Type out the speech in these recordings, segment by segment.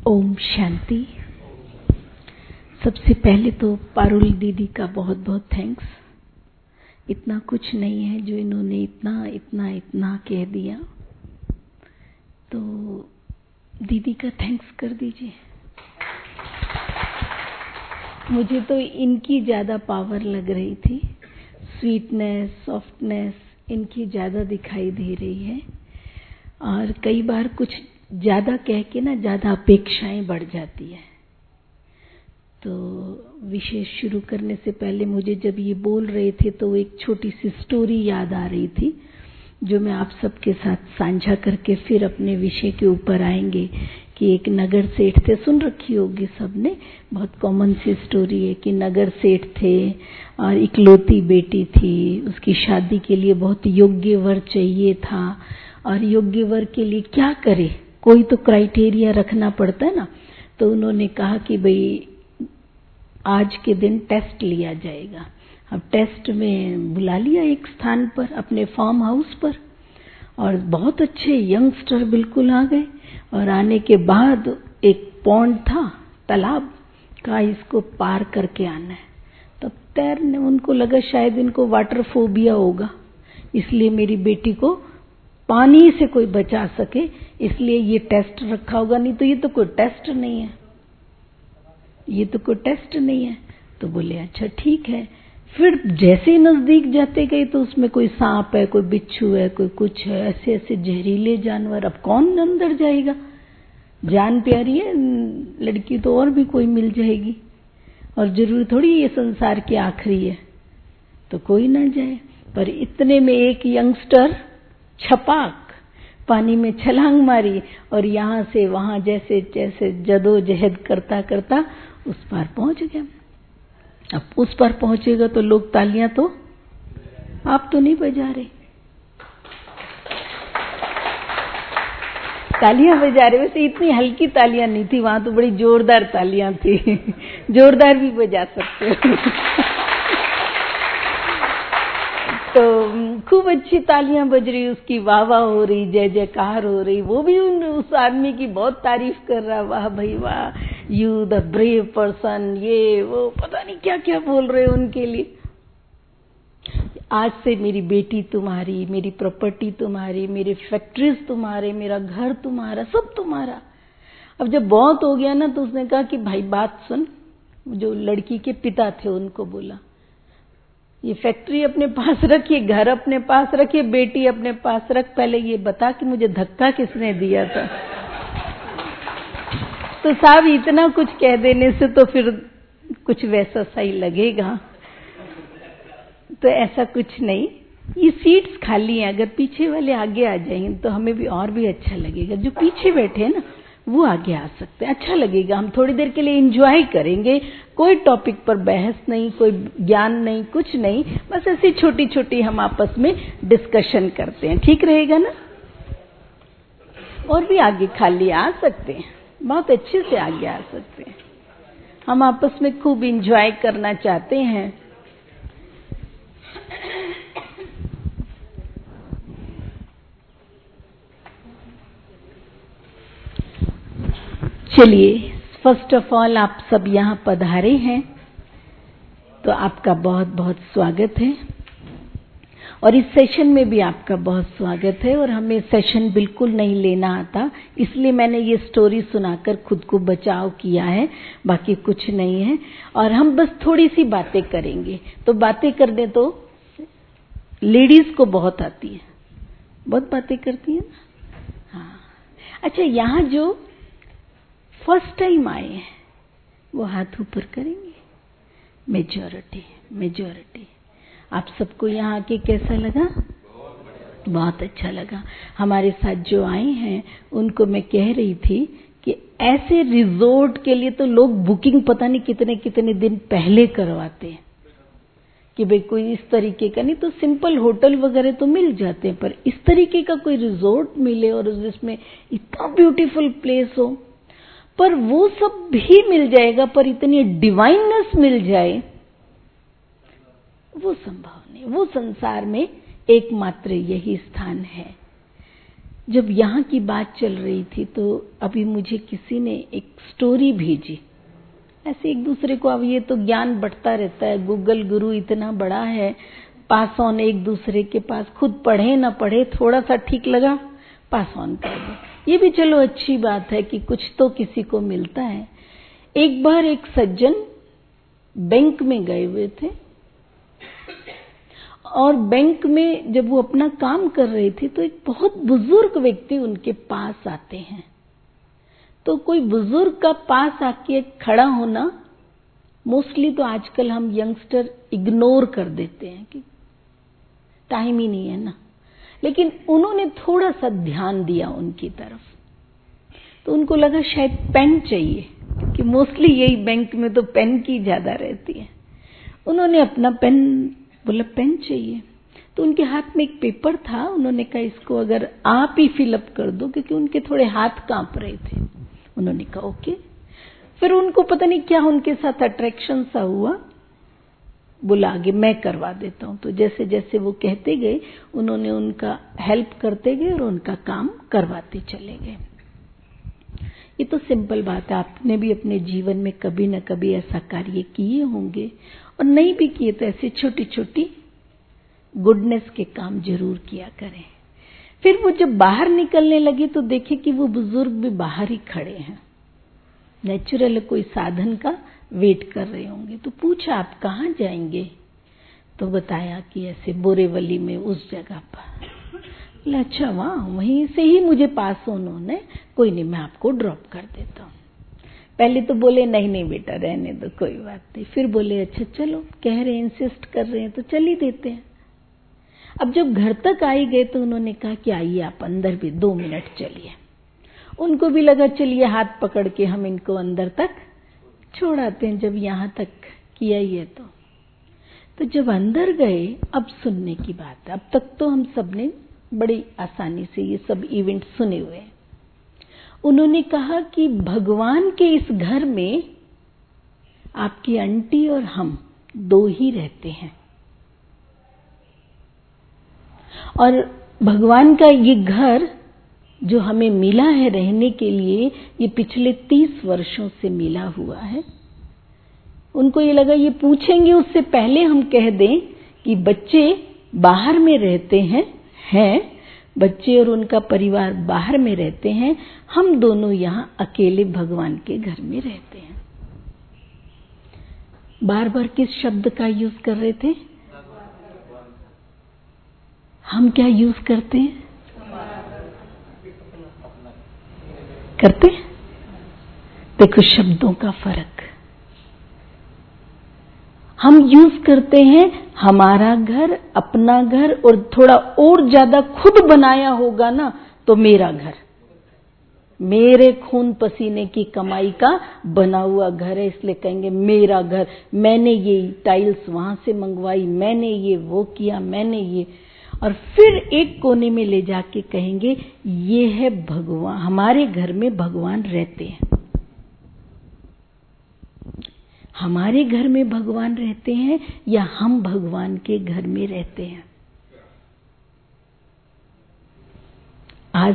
ओम शांति। सबसे पहले तो पारुल दीदी का बहुत बहुत थैंक्स। इतना कुछ नहीं है जो इन्होंने इतना इतना इतना कह दिया, तो दीदी का थैंक्स कर दीजिए। मुझे तो इनकी ज़्यादा पावर लग रही थी, स्वीटनेस, सॉफ्टनेस इनकी ज़्यादा दिखाई दे रही है। और कई बार कुछ ज़्यादा कह के ना ज़्यादा अपेक्षाएं बढ़ जाती है। तो विशेष शुरू करने से पहले मुझे जब ये बोल रहे थे तो एक छोटी सी स्टोरी याद आ रही थी, जो मैं आप सबके साथ साझा करके फिर अपने विषय के ऊपर आएंगे। कि एक नगर सेठ थे, सुन रखी होगी सबने, बहुत कॉमन सी स्टोरी है कि नगर सेठ थे और इकलौती बेटी थी। उसकी शादी के लिए बहुत योग्य वर चाहिए था, और योग्य वर के लिए क्या करे, कोई तो क्राइटेरिया रखना पड़ता है ना। तो उन्होंने कहा कि भाई आज के दिन टेस्ट लिया जाएगा। अब टेस्ट में बुला लिया एक स्थान पर, अपने फार्म हाउस पर, और बहुत अच्छे यंगस्टर बिल्कुल आ गए। और आने के बाद एक पॉन्ड था, तालाब का, इसको पार करके आना है। तब तैरने उनको लगा शायद इनको वाटर फोबिया होगा, इसलिए मेरी बेटी को पानी से कोई बचा सके, इसलिए ये टेस्ट रखा होगा। नहीं तो ये तो कोई टेस्ट नहीं है, ये तो कोई टेस्ट नहीं है। तो बोले अच्छा ठीक है। फिर जैसे ही नजदीक जाते गए तो उसमें कोई सांप है, कोई बिच्छू है, कोई कुछ है, ऐसे ऐसे जहरीले जानवर। अब कौन अंदर जाएगा, जान प्यारी है लड़की तो और भी कोई मिल जाएगी, और जरूरी थोड़ी ये संसार की आखिरी है, तो कोई ना जाए। पर इतने में एक यंगस्टर छपाक पानी में छलांग मारी, और यहाँ से वहां जैसे जैसे जदोजहद करता करता उस पार पहुंच गया। अब उस पर पहुंचेगा तो लोग तालियां, तो आप तो नहीं बजा रहे, तालियां बजा रहे। वैसे इतनी हल्की तालियां नहीं थी, वहां तो बड़ी जोरदार तालियां थी। जोरदार भी बजा सकते हो। तो खूब अच्छी तालियां बज रही, उसकी वाह वाह हो रही, जय जयकार हो रही। वो भी उस आदमी की बहुत तारीफ कर रहा, वाह भाई वाह, यू द ब्रेव पर्सन, ये वो पता नहीं क्या क्या बोल रहे उनके लिए। आज से मेरी बेटी तुम्हारी, मेरी प्रॉपर्टी तुम्हारी, मेरी फैक्ट्रीज तुम्हारे, मेरा घर तुम्हारा, सब तुम्हारा। अब जब बहुत हो गया ना तो उसने कहा कि भाई बात सुन। जो लड़की के पिता थे उनको बोला, ये फैक्ट्री अपने पास रख, ये घर अपने पास रख, ये बेटी अपने पास रख, पहले ये बता कि मुझे धक्का किसने दिया था। तो साहब इतना कुछ कह देने से तो फिर कुछ वैसा सही लगेगा, तो ऐसा कुछ नहीं। ये सीट्स खाली हैं, अगर पीछे वाले आगे आ जाएंगे तो हमें भी और भी अच्छा लगेगा। जो पीछे बैठे हैं ना वो आगे आ सकते हैं, अच्छा लगेगा। हम थोड़ी देर के लिए एंजॉय करेंगे, कोई टॉपिक पर बहस नहीं, कोई ज्ञान नहीं, कुछ नहीं, बस ऐसी छोटी छोटी हम आपस में डिस्कशन करते हैं, ठीक रहेगा ना। और भी आगे खाली आ सकते हैं, बहुत अच्छे से आगे आ सकते हैं। हम आपस में खूब एंजॉय करना चाहते हैं। चलिए, फर्स्ट ऑफ ऑल आप सब यहाँ पधारे हैं तो आपका बहुत बहुत स्वागत है, और इस सेशन में भी आपका बहुत स्वागत है। और हमें सेशन बिल्कुल नहीं लेना आता, इसलिए मैंने ये स्टोरी सुनाकर खुद को बचाव किया है, बाकी कुछ नहीं है। और हम बस थोड़ी सी बातें करेंगे। तो बातें करने तो लेडीज को बहुत आती है, बहुत बातें करती है ना। हाँ अच्छा, यहाँ जो फर्स्ट टाइम आए हैं वो हाथ ऊपर करेंगे। मेजॉरिटी आप सबको यहाँ आके कैसा लगा? बहुत अच्छा लगा। हमारे साथ जो आए हैं उनको मैं कह रही थी कि ऐसे रिजॉर्ट के लिए तो लोग बुकिंग पता नहीं कितने कितने दिन पहले करवाते हैं कि भाई कोई इस तरीके का नहीं, तो सिंपल होटल वगैरह तो मिल जाते हैं, पर इस तरीके का कोई रिजॉर्ट मिले और जिसमें इतना ब्यूटीफुल प्लेस हो। पर वो सब भी मिल जाएगा, पर इतनी डिवाइननेस मिल जाए वो संभव नहीं। वो संसार में एकमात्र यही स्थान है। जब यहाँ की बात चल रही थी तो अभी मुझे किसी ने एक स्टोरी भेजी। ऐसे एक दूसरे को, अब ये तो ज्ञान बढ़ता रहता है, गूगल गुरु इतना बड़ा है, पास ऑन एक दूसरे के पास, खुद पढ़े ना पढ़े थोड़ा सा ठीक लगा पास ऑन कर दो। ये भी चलो अच्छी बात है कि कुछ तो किसी को मिलता है। एक बार एक सज्जन बैंक में गए हुए थे और बैंक में जब वो अपना काम कर रहे थे तो एक बहुत बुजुर्ग व्यक्ति उनके पास आते हैं। तो कोई बुजुर्ग का पास आके खड़ा होना, मोस्टली तो आजकल हम यंगस्टर इग्नोर कर देते हैं कि टाइम ही नहीं है ना, लेकिन उन्होंने थोड़ा सा ध्यान दिया उनकी तरफ, तो उनको लगा शायद पेन चाहिए, क्योंकि मोस्टली यही बैंक में तो पेन की ज्यादा रहती है। उन्होंने अपना पेन बोला, पेन चाहिए, तो उनके हाथ में एक पेपर था, उन्होंने कहा इसको अगर आप ही फिलअप कर दो, क्योंकि उनके थोड़े हाथ कांप रहे थे। उन्होंने कहा ओके। फिर उनको पता नहीं क्या उनके साथ अट्रैक्शन सा हुआ, बोला आगे मैं करवा देता हूं। तो जैसे जैसे वो कहते गए उन्होंने उनका हेल्प करते गए और उनका काम करवाते चले गए। ये तो सिंपल बात है, आपने भी अपने जीवन में कभी न कभी ऐसा कार्य किए होंगे, और नहीं भी किए तो ऐसी छोटी छोटी गुडनेस के काम जरूर किया करें। फिर वो जब बाहर निकलने लगे तो देखे कि वो बुजुर्ग भी बाहर ही खड़े हैं, नेचुरल कोई साधन का वेट कर रहे होंगे। तो पूछा आप कहाँ जाएंगे, तो बताया कि ऐसे बोरेवली में उस जगह पर। अच्छा वहाँ, वहीं से ही मुझे पास उन्होंने, कोई नहीं मैं आपको ड्रॉप कर देता हूँ। पहले तो बोले नहीं नहीं बेटा रहने दो कोई बात नहीं, फिर बोले अच्छा चलो, कह रहे हैं इंसिस्ट कर रहे हैं तो चल ही देते हैं। अब जब घर तक आई गए तो उन्होंने कहा कि आइए आप अंदर भी 2 मिनट चलिए। उनको भी लगा चलिए हाथ पकड़ के हम इनको अंदर तक छोड़ आते हैं, जब यहाँ तक किया ही है तो जब अंदर गए, अब सुनने की बात है। अब तक तो हम सबने बड़ी आसानी से ये सब इवेंट सुने हुए हैं। उन्होंने कहा कि भगवान के इस घर में आपकी आंटी और हम 2 ही रहते हैं, और भगवान का ये घर जो हमें मिला है रहने के लिए, ये पिछले 30 वर्षों से मिला हुआ है। उनको ये लगा ये पूछेंगे उससे पहले हम कह दें कि बच्चे बाहर में रहते हैं, बच्चे और उनका परिवार बाहर में रहते हैं, हम दोनों यहाँ अकेले भगवान के घर में रहते हैं। बार बार किस शब्द का यूज कर रहे थे? हम क्या यूज करते हैं? करते? देखो शब्दों का फर्क। हम यूज करते हैं हमारा घर, अपना घर, और थोड़ा और ज्यादा खुद बनाया होगा ना तो मेरा घर, मेरे खून पसीने की कमाई का बना हुआ घर है, इसलिए कहेंगे मेरा घर, मैंने ये टाइल्स वहां से मंगवाई, मैंने ये वो किया, मैंने ये, और फिर एक कोने में ले जाके कहेंगे ये है भगवान, हमारे घर में भगवान रहते हैं। हमारे घर में भगवान रहते हैं या हम भगवान के घर में रहते हैं? आज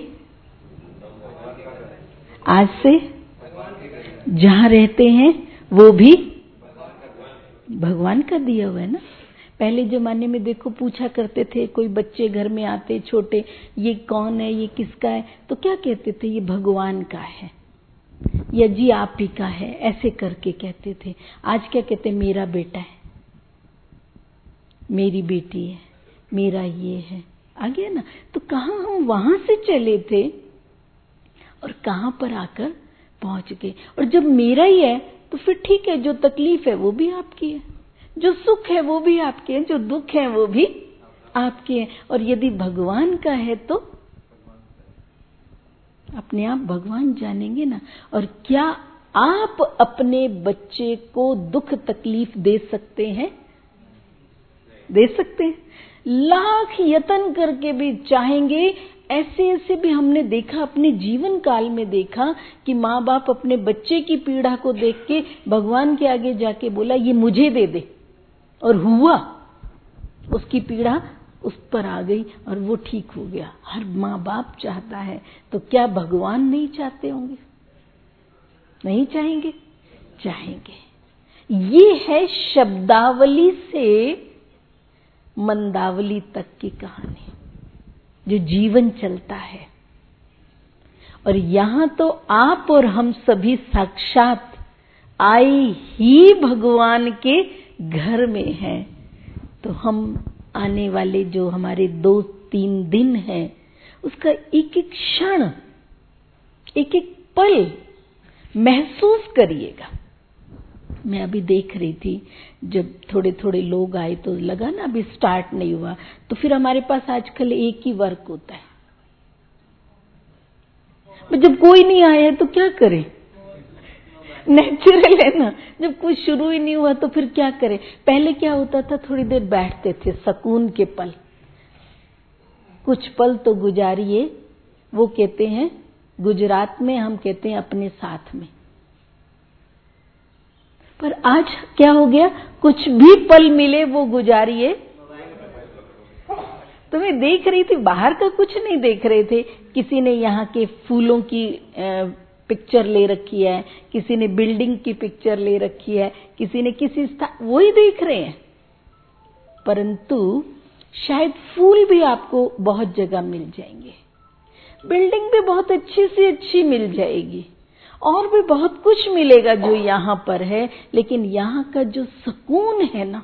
से जहां रहते हैं वो भी भगवान का दिया हुआ है ना। पहले जमाने में देखो पूछा करते थे, कोई बच्चे घर में आते छोटे, ये कौन है, ये किसका है, तो क्या कहते थे? ये भगवान का है, या जी आप ही का है, ऐसे करके कहते थे। आज क्या कहते? मेरा बेटा है, मेरी बेटी है, मेरा ये है। आ गया ना। तो कहाँ हम वहां से चले थे और कहां पर आकर पहुंच गए। और जब मेरा ही है तो फिर ठीक है, जो तकलीफ है वो भी आपकी है, जो सुख है वो भी आपके हैं, जो दुख है वो भी आपके हैं। और यदि भगवान का है तो अपने आप भगवान जानेंगे ना। और क्या आप अपने बच्चे को दुख तकलीफ दे सकते हैं? दे सकते हैं? लाख यत्न करके भी चाहेंगे। ऐसे ऐसे भी हमने देखा, अपने जीवन काल में देखा कि माँ बाप अपने बच्चे की पीड़ा को देख के भगवान के आगे जाके बोला ये मुझे दे दे, और हुआ, उसकी पीड़ा उस पर आ गई और वो ठीक हो गया। हर माँ बाप चाहता है, तो क्या भगवान नहीं चाहते होंगे? नहीं चाहेंगे? चाहेंगे। ये है शब्दावली से मंदावली तक की कहानी, जो जीवन चलता है। और यहां तो आप और हम सभी साक्षात आए ही भगवान के घर में हैं। तो हम आने वाले जो हमारे 2-3 दिन हैं, उसका एक एक क्षण, एक एक पल महसूस करिएगा। मैं अभी देख रही थी, जब थोड़े थोड़े लोग आए तो लगा ना अभी स्टार्ट नहीं हुआ, तो फिर हमारे पास आजकल एक ही वर्क होता है। जब कोई नहीं आया है तो क्या करें? नेचुरल है ना, जब कुछ शुरू ही नहीं हुआ तो फिर क्या करें? पहले क्या होता था, थोड़ी देर बैठते थे, सुकून के पल, कुछ पल तो गुजारिए। वो कहते हैं, गुजरात में हम कहते हैं अपने साथ में। पर आज क्या हो गया, कुछ भी पल मिले वो गुजारिए। तो मैं देख रही थी, बाहर का कुछ नहीं देख रहे थे। किसी ने यहाँ के फूलों की पिक्चर ले रखी है, किसी ने बिल्डिंग की पिक्चर ले रखी है, किसी ने किसी स्थान, वही देख रहे हैं। परंतु शायद फूल भी आपको बहुत जगह मिल जाएंगे, बिल्डिंग भी बहुत अच्छी से अच्छी मिल जाएगी, और भी बहुत कुछ मिलेगा जो यहाँ पर है। लेकिन यहाँ का जो सुकून है ना,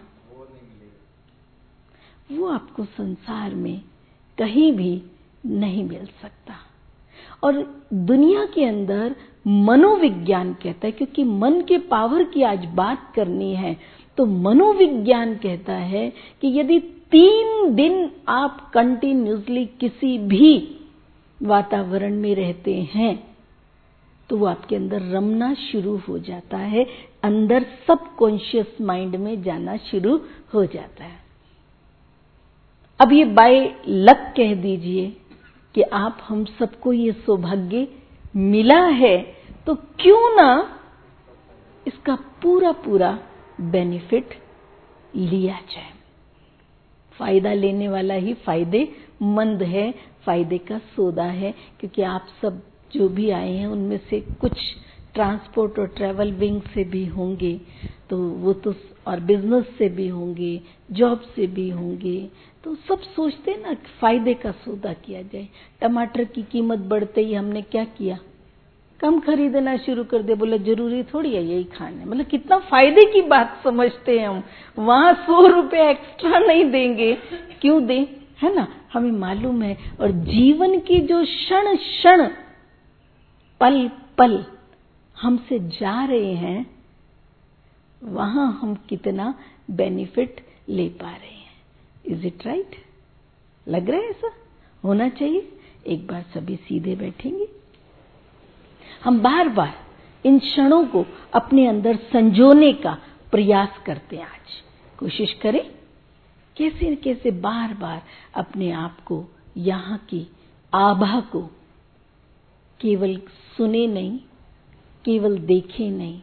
वो आपको संसार में कहीं भी नहीं मिल सकता। और दुनिया के अंदर मनोविज्ञान कहता है, क्योंकि मन के पावर की आज बात करनी है, तो मनोविज्ञान कहता है कि यदि 3 दिन आप कंटिन्यूसली किसी भी वातावरण में रहते हैं, तो वो आपके अंदर रमना शुरू हो जाता है, अंदर सबकॉन्शियस माइंड में जाना शुरू हो जाता है। अब ये बाय लक कह दीजिए कि आप हम सबको ये सौभाग्य मिला है, तो क्यों ना इसका पूरा पूरा बेनिफिट लिया जाए। फायदा लेने वाला ही फायदेमंद है, फायदे का सौदा है। क्योंकि आप सब जो भी आए हैं उनमें से कुछ ट्रांसपोर्ट और ट्रैवल विंग से भी होंगे, तो वो तो, और बिजनेस से भी होंगे, जॉब से भी होंगे। तो सब सोचते हैं ना फायदे का सौदा किया जाए। टमाटर की कीमत बढ़ते ही हमने क्या किया, कम खरीदना शुरू कर दिया। बोला जरूरी थोड़ी है यही खाने, मतलब कितना फायदे की बात समझते हैं हम। वहां 100 रुपए एक्स्ट्रा नहीं देंगे, क्यों दें, है ना, हमें मालूम है। और जीवन की जो क्षण क्षण पल पल हमसे जा रहे हैं, वहां हम कितना बेनिफिट ले पा रहे हैं। Is it right? लग रहा है ऐसा होना चाहिए। एक बार सभी सीधे बैठेंगे। हम बार बार इन क्षणों को अपने अंदर संजोने का प्रयास करते हैं। आज कोशिश करें कैसे न कैसे बार बार अपने आप को, यहाँ की आभा को केवल सुने नहीं, केवल देखे नहीं,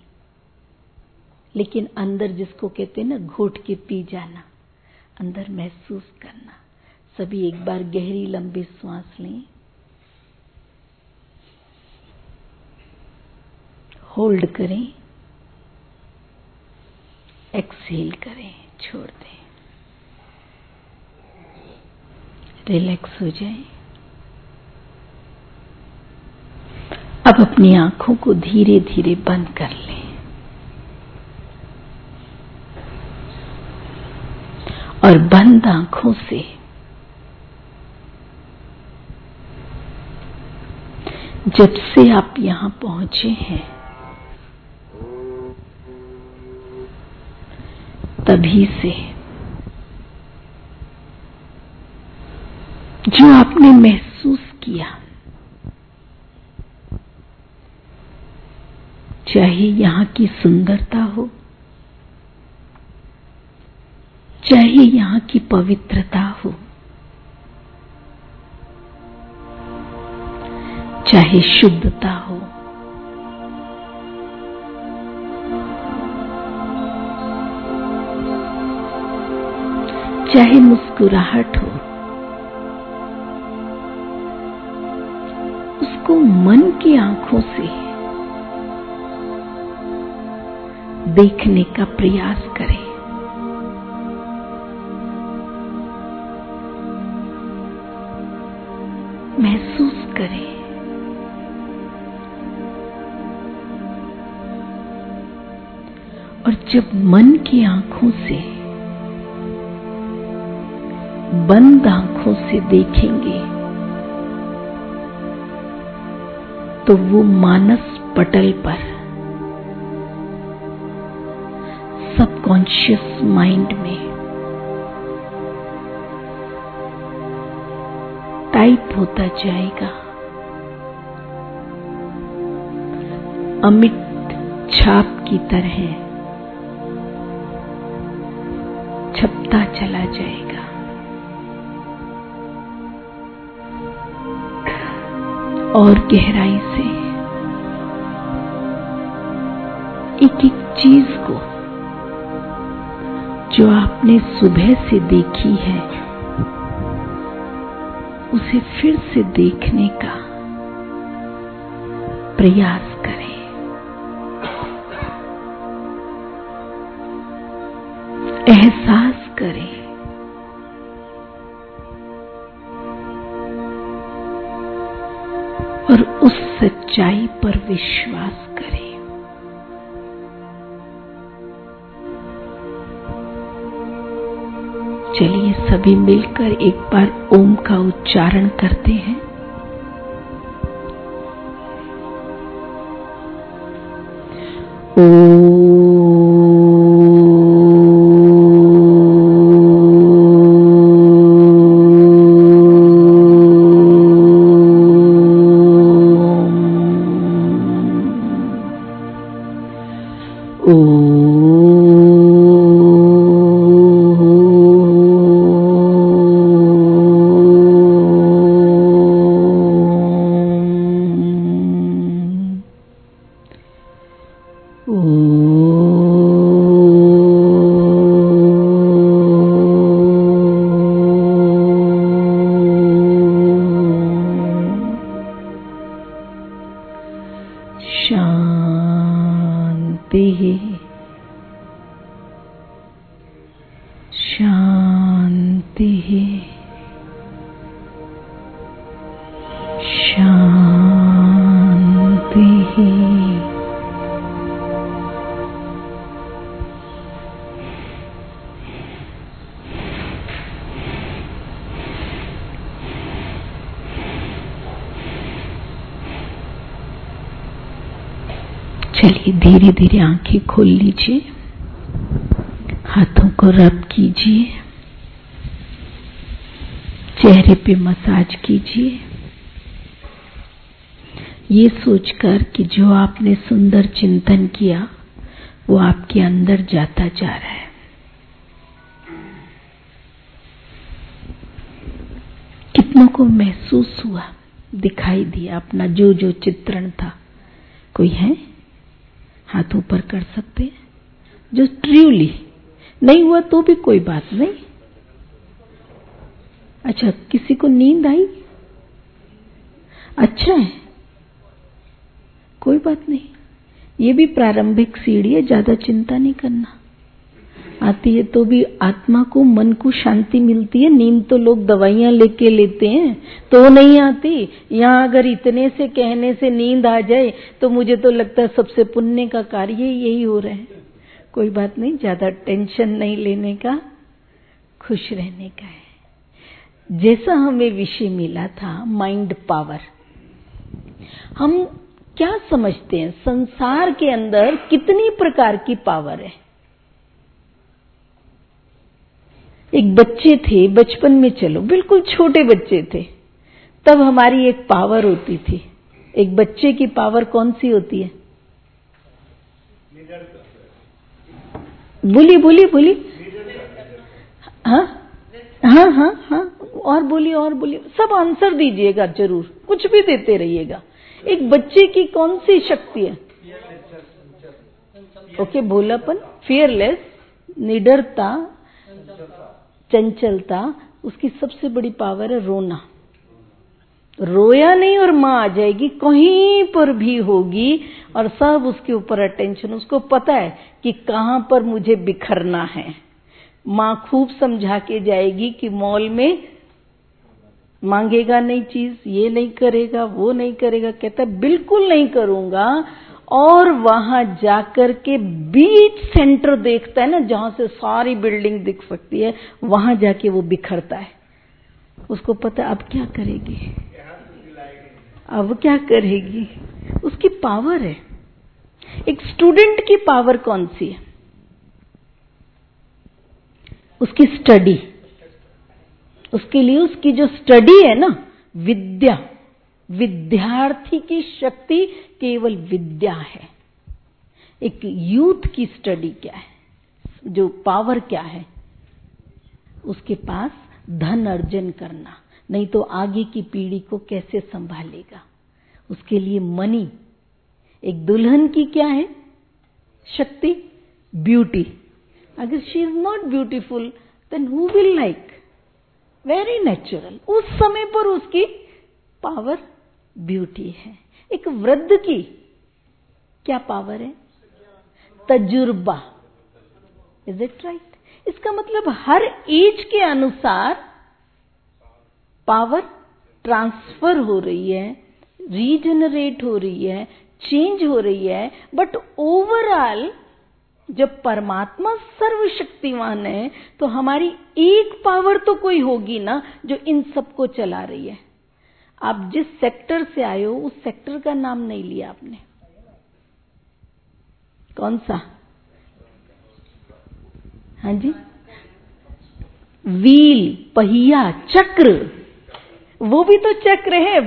लेकिन अंदर जिसको कहते हैं ना घोट के पी जाना, अंदर महसूस करना। सभी एक बार गहरी लंबी सांस लें, होल्ड करें, एक्सहेल करें, छोड़ दें, रिलैक्स हो जाएं। अब अपनी आंखों को धीरे धीरे बंद कर लें और बंद आंखों से जब से आप यहां पहुंचे हैं, तभी से जो आपने महसूस किया, चाहे यहाँ की सुंदरता हो, चाहे यहाँ की पवित्रता हो, चाहे शुद्धता हो, चाहे मुस्कुराहट हो, मन की आंखों से देखने का प्रयास करें। महसूस करें। और जब मन की आंखों से, बंद आंखों से देखेंगे तो वो मानस पटल पर, सबकॉन्शियस माइंड में टाइप होता जाएगा। अमिट छाप की तरह छपता चला जाएगा। और गहराई से एक एक चीज को जो आपने सुबह से देखी है उसे फिर से देखने का प्रयास करें। एहसास करें। और उस सच्चाई पर विश्वास करें। चलिए सभी मिलकर एक बार ओम का उच्चारण करते हैं। शांति, शांति। चलिए धीरे धीरे आंखें खोल लीजिए। हाथों को रब कीजिए। चेहरे पे मसाज कीजिए। ये सोचकर कि जो आपने सुंदर चिंतन किया वो आपके अंदर जाता जा रहा है। कितनों को महसूस हुआ, दिखाई दिया अपना जो जो चित्रण था? कोई है? हाथ ऊपर कर सकते हैं। जो ट्रूली नहीं हुआ तो भी कोई बात नहीं। अच्छा, किसी को नींद आई? अच्छा है, कोई बात नहीं। ये भी प्रारंभिक सीढ़ी है, ज्यादा चिंता नहीं करना। आती है तो भी आत्मा को, मन को शांति मिलती है। नींद तो लोग दवाइयां लेके लेते हैं तो नहीं आती। यहाँ अगर इतने से कहने से नींद आ जाए तो मुझे तो लगता है सबसे पुण्य का कार्य यही हो रहा है। कोई बात नहीं, ज्यादा टेंशन नहीं लेने का, खुश रहने का है। जैसा हमें विषय मिला था माइंड पावर, हम क्या समझते हैं संसार के अंदर कितनी प्रकार की पावर है? एक बच्चे थे, बचपन में, चलो बिल्कुल छोटे बच्चे थे, तब हमारी एक पावर होती थी। एक बच्चे की पावर कौन सी होती है? बोली बोली बोली। हाँ हाँ हाँ हाँ, और बोलिए और बोलिए। सब आंसर दीजिएगा जरूर, कुछ भी देते रहिएगा। एक बच्चे की कौन सी शक्ति है? ओके, भोलापन, फियरलेस, निडरता, चंचलता। उसकी सबसे बड़ी पावर है रोना। रोया नहीं और माँ आ जाएगी, कहीं पर भी होगी और सब उसके ऊपर अटेंशन। उसको पता है कि कहाँ पर मुझे बिखरना है। माँ खूब समझा के जाएगी कि मॉल में मांगेगा नहीं चीज, ये नहीं करेगा, वो नहीं करेगा। कहता है बिल्कुल नहीं करूंगा। और वहां जाकर के बीच सेंटर देखता है ना, जहां से सारी बिल्डिंग दिख सकती है, वहां जाके वो बिखरता है। उसको पता अब क्या करेगी, अब क्या करेगी। उसकी पावर है। एक स्टूडेंट की पावर कौन सी है? उसकी स्टडी। उसके लिए उसकी जो स्टडी है ना, विद्या, विद्यार्थी की शक्ति केवल विद्या है। एक यूथ की स्टडी क्या है, जो पावर क्या है? उसके पास धन अर्जन करना, नहीं तो आगे की पीढ़ी को कैसे संभालेगा। उसके लिए मनी। एक दुल्हन की क्या है शक्ति? ब्यूटी। अगर she is not beautiful then who will like? Very natural. उस समय पर उसकी पावर ब्यूटी है। एक वृद्ध की क्या पावर है? तजुर्बा। Is it right? इसका मतलब हर एज के अनुसार पावर ट्रांसफर हो रही है, रीजनरेट हो रही है, चेंज हो रही है। बट ओवरऑल जब परमात्मा सर्वशक्तिवान है तो हमारी एक पावर तो कोई होगी ना जो इन सबको चला रही है। आप जिस सेक्टर से आए हो उस सेक्टर का नाम नहीं लिया आपने। कौन सा? हाँ जी, व्हील, पहिया, चक्र। वो भी तो चक्र है।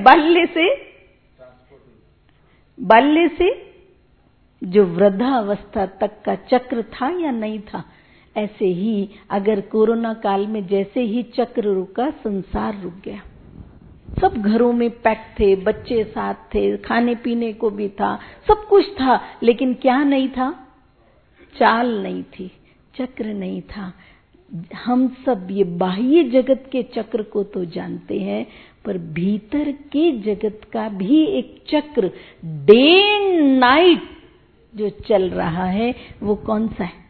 बाल्य से जो वृद्धावस्था तक का चक्र था या नहीं था। ऐसे ही अगर कोरोना काल में जैसे ही चक्र रुका, संसार रुक गया। सब घरों में पैक थे, बच्चे साथ थे, खाने पीने को भी था, सब कुछ था, लेकिन क्या नहीं था? चाल नहीं थी, चक्र नहीं था। हम सब ये बाह्य जगत के चक्र को तो जानते हैं, पर भीतर के जगत का भी एक चक्र डे एंड नाइट जो चल रहा है, वो कौन सा है?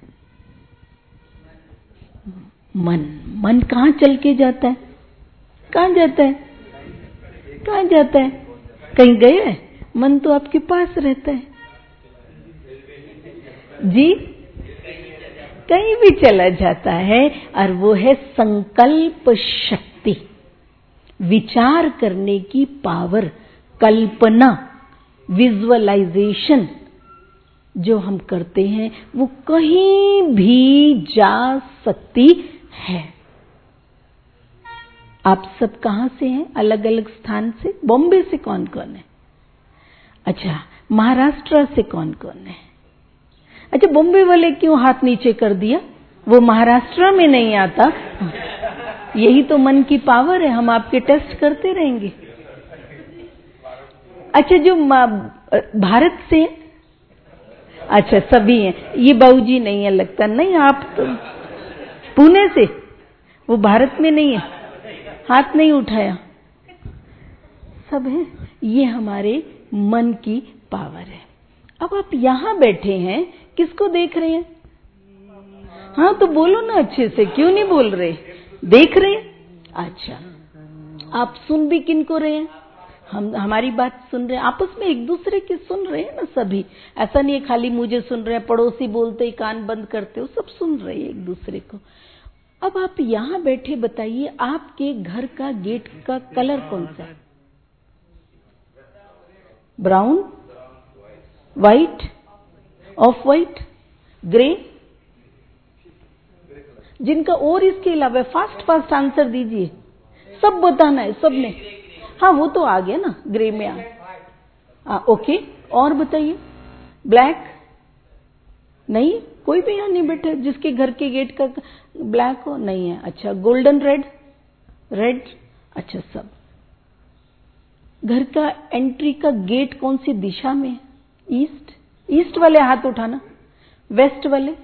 मन। मन कहाँ चल के जाता है? कहाँ जाता है? कहाँ जाता है? कहीं गया है? मन तो आपके पास रहता है जी, कहीं भी चला जाता है। और वो है संकल्प शक्ति, विचार करने की पावर, कल्पना, विजुअलाइजेशन जो हम करते हैं वो कहीं भी जा सकती है। आप सब कहाँ से हैं? अलग अलग स्थान से। बॉम्बे से कौन कौन है? अच्छा, महाराष्ट्र से कौन कौन है? अच्छा, बॉम्बे वाले क्यों हाथ नीचे कर दिया? वो महाराष्ट्र में नहीं आता। यही तो मन की पावर है। हम आपके टेस्ट करते रहेंगे। अच्छा, जो भारत से, अच्छा सभी हैं। ये बाबूजी नहीं है लगता। नहीं, आप तो पुणे से। वो भारत में नहीं है, हाथ नहीं उठाया। सब है। ये हमारे मन की पावर है। अब आप यहां बैठे हैं, किसको देख रहे हैं? हाँ तो बोलो ना अच्छे से, क्यों नहीं बोल रहे? देख रहे हैं। अच्छा, आप सुन भी किनको रहे हैं? हमारी बात सुन रहे हैं, आपस में एक दूसरे की सुन रहे हैं ना सभी। ऐसा नहीं है खाली मुझे सुन रहे हैं, पड़ोसी बोलते ही कान बंद करते हो, सब सुन रहे हैं एक दूसरे को। अब आप यहां बैठे बताइए, आपके घर का गेट का कलर कौन सा है? Brown, white, off white, grey? जिनका और इसके अलावा फास्ट आंसर दीजिए। सब बताना है सबने। हाँ वो तो आ गया ना, ग्रे में आ ओके। और बताइए। ब्लैक? नहीं, कोई भी यहाँ नहीं बैठे जिसके घर के गेट का ब्लैक हो। नहीं है। अच्छा, गोल्डन रेड? रेड? अच्छा, सब। घर का एंट्री का गेट कौन सी दिशा में है? ईस्ट? ईस्ट वाले हाथ उठाना। वेस्ट वाले?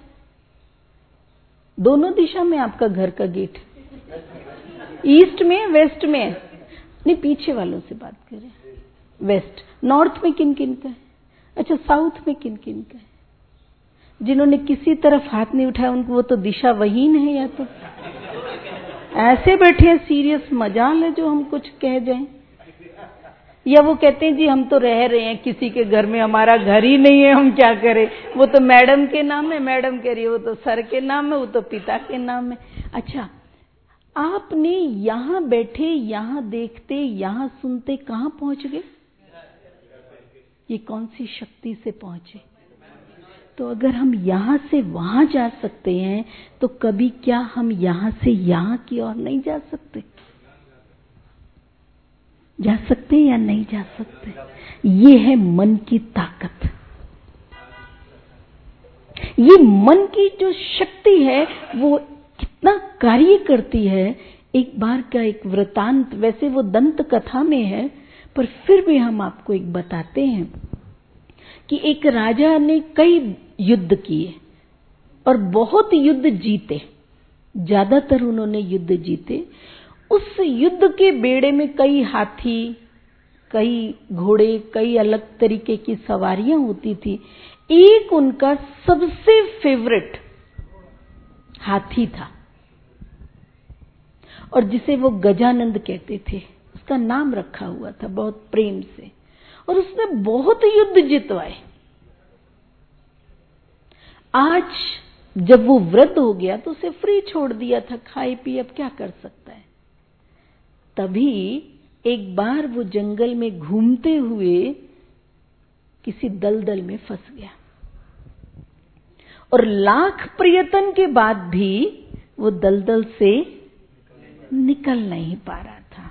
दोनों दिशा में आपका घर का गेट? ईस्ट में, वेस्ट में? नहीं, पीछे वालों से बात करें। वेस्ट, नॉर्थ में किन किन का है? अच्छा, साउथ में किन किन का है? जिन्होंने किसी तरफ हाथ नहीं उठाया उनको, वो तो दिशा वहीन है, या तो ऐसे बैठे हैं सीरियस, मजाल है जो हम कुछ कह जाएं, या वो कहते हैं जी हम तो रह रहे हैं किसी के घर में, हमारा घर ही नहीं है, हम क्या करें, वो तो मैडम के नाम है, मैडम कह रही है वो तो सर के नाम है, वो तो पिता के नाम है। अच्छा, आपने यहां बैठे, यहां देखते, यहां सुनते कहां पहुंच गए? ये कौन सी शक्ति से पहुंचे? तो अगर हम यहां से वहां जा सकते हैं तो कभी क्या हम यहां से यहां की ओर नहीं जा सकते? जा सकते या नहीं जा सकते? ये है मन की ताकत। ये मन की जो शक्ति है वो कितना कार्य करती है। एक बार का एक वृतांत, वैसे वो दंत कथा में है, पर फिर भी हम आपको एक बताते हैं कि एक राजा ने कई युद्ध किए और बहुत युद्ध जीते, ज्यादातर उन्होंने युद्ध जीते। उस युद्ध के बेड़े में कई हाथी, कई घोड़े, कई अलग तरीके की सवारियां होती थी। एक उनका सबसे फेवरेट हाथी था और जिसे वो गजानंद कहते थे, उसका नाम रखा हुआ था बहुत प्रेम से, और उसने बहुत युद्ध जितवाए। आज जब वो वृद्ध हो गया तो उसे फ्री छोड़ दिया था, खाए पी, अब क्या कर सकता है। तभी एक बार वो जंगल में घूमते हुए किसी दलदल में फंस गया और लाख प्रयत्न के बाद भी वो दलदल से निकल नहीं पा रहा था।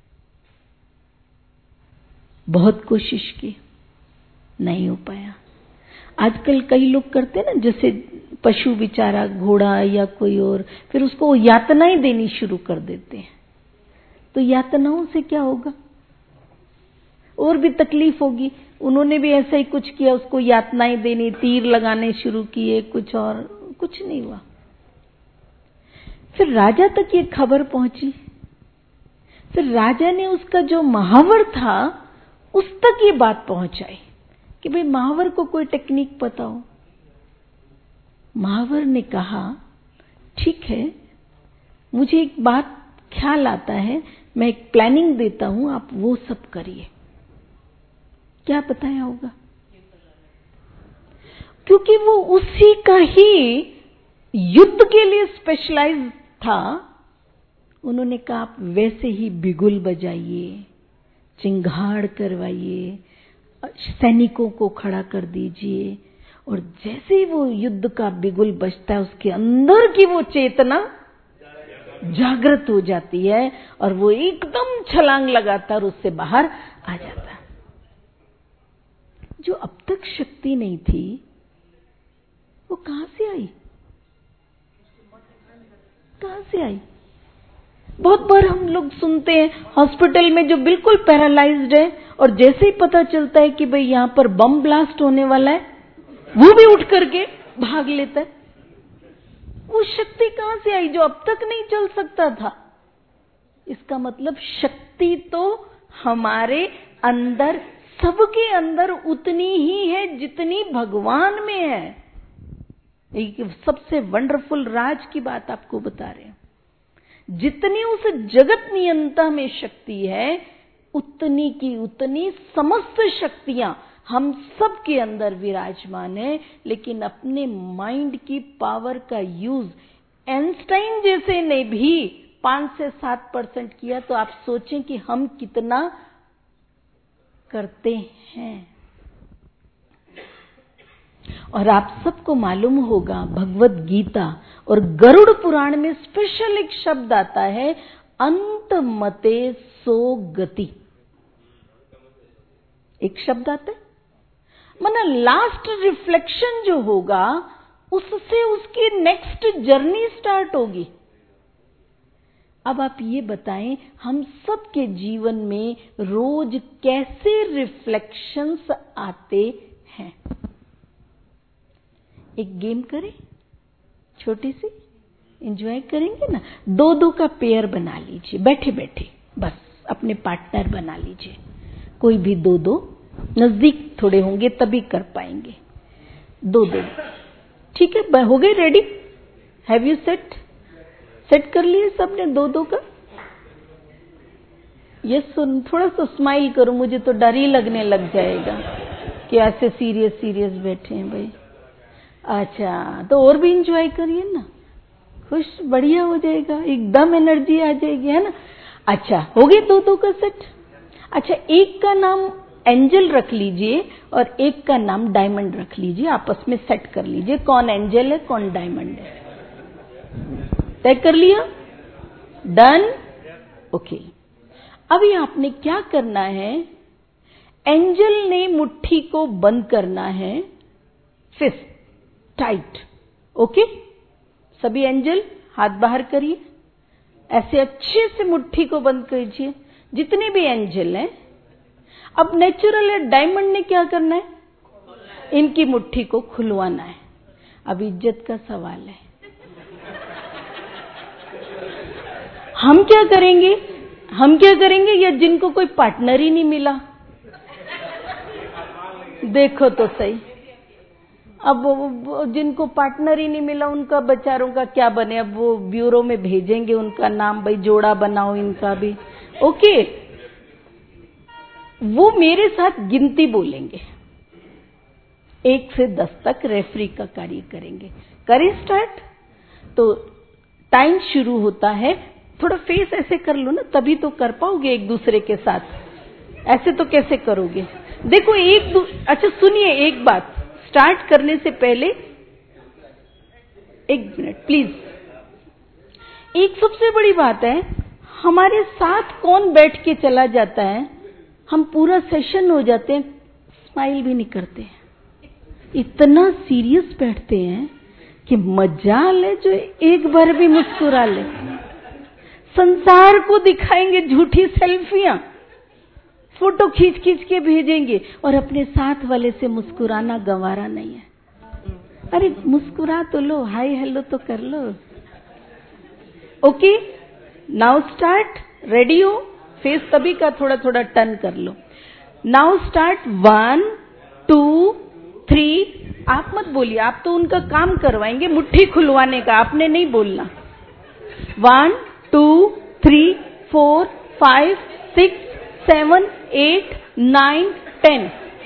बहुत कोशिश की, नहीं हो पाया। आजकल कई लोग करते ना, जैसे पशु बेचारा, घोड़ा या कोई और, फिर उसको यातनाएं देनी शुरू कर देते हैं। तो यातनाओं से क्या होगा? और भी तकलीफ होगी। उन्होंने भी ऐसा ही कुछ किया, उसको यातनाएं देनी, तीर लगाने शुरू किए, कुछ और, कुछ नहीं हुआ। फिर राजा तक ये खबर पहुंची। फिर राजा ने उसका जो महावर था उस तक ये बात पहुंचाई कि भाई महावर को कोई टेक्निक पता हो। महावर ने कहा ठीक है, मुझे एक बात ख्याल आता है, मैं एक प्लानिंग देता हूं, आप वो सब करिए। क्या बताया होगा? क्योंकि वो उसी का ही युद्ध के लिए स्पेशलाइज था। उन्होंने कहा आप वैसे ही बिगुल बजाइए, चिंगाड़ करवाइए, सैनिकों को खड़ा कर दीजिए, और जैसे ही वो युद्ध का बिगुल बजता है उसके अंदर की वो चेतना जागृत हो जाती है और वो एकदम छलांग लगाता और उससे बाहर आ जाता। जो अब तक शक्ति नहीं थी वो कहां से आई? कहां से आई? बहुत बार हम लोग सुनते हैं हॉस्पिटल में जो बिल्कुल पैरालाइज्ड है और जैसे ही पता चलता है कि भाई यहां पर बम ब्लास्ट होने वाला है, वो भी उठ करके भाग लेता है। वो शक्ति कहां से आई जो अब तक नहीं चल सकता था? इसका मतलब शक्ति तो हमारे अंदर, सबके अंदर उतनी ही है जितनी भगवान में है। एक सबसे वंडरफुल राज की बात आपको बता रहे हैं। जितनी उस जगत नियंता में शक्ति है, उतनी की उतनी समस्त शक्तियां हम सब के अंदर विराजमान है। लेकिन अपने माइंड की पावर का यूज आइंस्टाइन जैसे ने भी 5 से 7% किया, तो आप सोचें कि हम कितना करते हैं। और आप सबको मालूम होगा भगवत गीता और गरुड़ पुराण में स्पेशल एक शब्द आता है, अंत मते सो गति। एक शब्द आता है, माना लास्ट रिफ्लेक्शन जो होगा उससे उसकी नेक्स्ट जर्नी स्टार्ट होगी। अब आप ये बताएं, हम सबके जीवन में रोज कैसे रिफ्लेक्शंस आते हैं? एक गेम करें, छोटी सी, एंजॉय करेंगे ना। 2-2 का पेयर बना लीजिए बैठे बैठे, बस अपने पार्टनर बना लीजिए, कोई भी दो दो, नजदीक थोड़े होंगे तभी कर पाएंगे, दो दो। ठीक है, हो गए रेडी? हैव यू सेट कर लिए सबने दो दो का? ये सुन, थोड़ा सा स्माइल करो, मुझे तो डर ही लगने लग जाएगा कि ऐसे सीरियस बैठे हैं भाई। अच्छा, तो और भी इंजॉय करिए ना, खुश बढ़िया हो जाएगा, एकदम एनर्जी आ जाएगी, है ना। अच्छा, हो गए दो दो का सेट। अच्छा, एक का नाम एंजल रख लीजिए और एक का नाम डायमंड रख लीजिए, आपस में सेट कर लीजिए कौन एंजल है कौन डायमंड है। तय कर लिया? डन? ओके। अभी आपने क्या करना है, एंजल ने मुट्ठी को बंद करना है, फिस्ट टाइट। ओके, सभी एंजल हाथ बाहर करिए, ऐसे अच्छे से मुट्ठी को बंद कीजिए, जितने भी एंजल हैं। अब नेचुरल है, डायमंड ने क्या करना है, इनकी मुट्ठी को खुलवाना है। अब इज्जत का सवाल है, हम क्या करेंगे, या जिनको कोई पार्टनर ही नहीं मिला, देखो तो सही, अब जिनको पार्टनर ही नहीं मिला उनका बेचारों का क्या बने, अब वो ब्यूरो में भेजेंगे उनका नाम, भाई जोड़ा बनाओ इनका भी। ओके, वो मेरे साथ गिनती बोलेंगे, 1 से 10 तक रेफरी का कार्य करेंगे। करें स्टार्ट? तो टाइम शुरू होता है। थोड़ा फेस ऐसे कर लो ना, तभी तो कर पाओगे एक दूसरे के साथ, ऐसे तो कैसे करोगे। देखो अच्छा सुनिए, एक बात स्टार्ट करने से पहले 1 मिनट प्लीज। एक सबसे बड़ी बात है, हमारे साथ कौन बैठ के चला जाता है, हम पूरा सेशन हो जाते हैं, स्माइल भी नहीं करते हैं, इतना सीरियस बैठते हैं कि मजा ले जो एक बार भी मुस्कुरा ले। संसार को दिखाएंगे झूठी सेल्फियां, फोटो खींच के भेजेंगे, और अपने साथ वाले से मुस्कुराना गंवारा नहीं है। अरे मुस्कुरा तो लो, हाय हेलो तो कर लो। Okay, now start. रेडी हो? फेस तभी का थोड़ा थोड़ा टर्न कर लो। Now start. 1 2 3। आप मत बोलिए, आप तो उनका काम करवाएंगे मुट्ठी खुलवाने का, आपने नहीं बोलना। 1 2 3 4 5 6 7 8 9 10।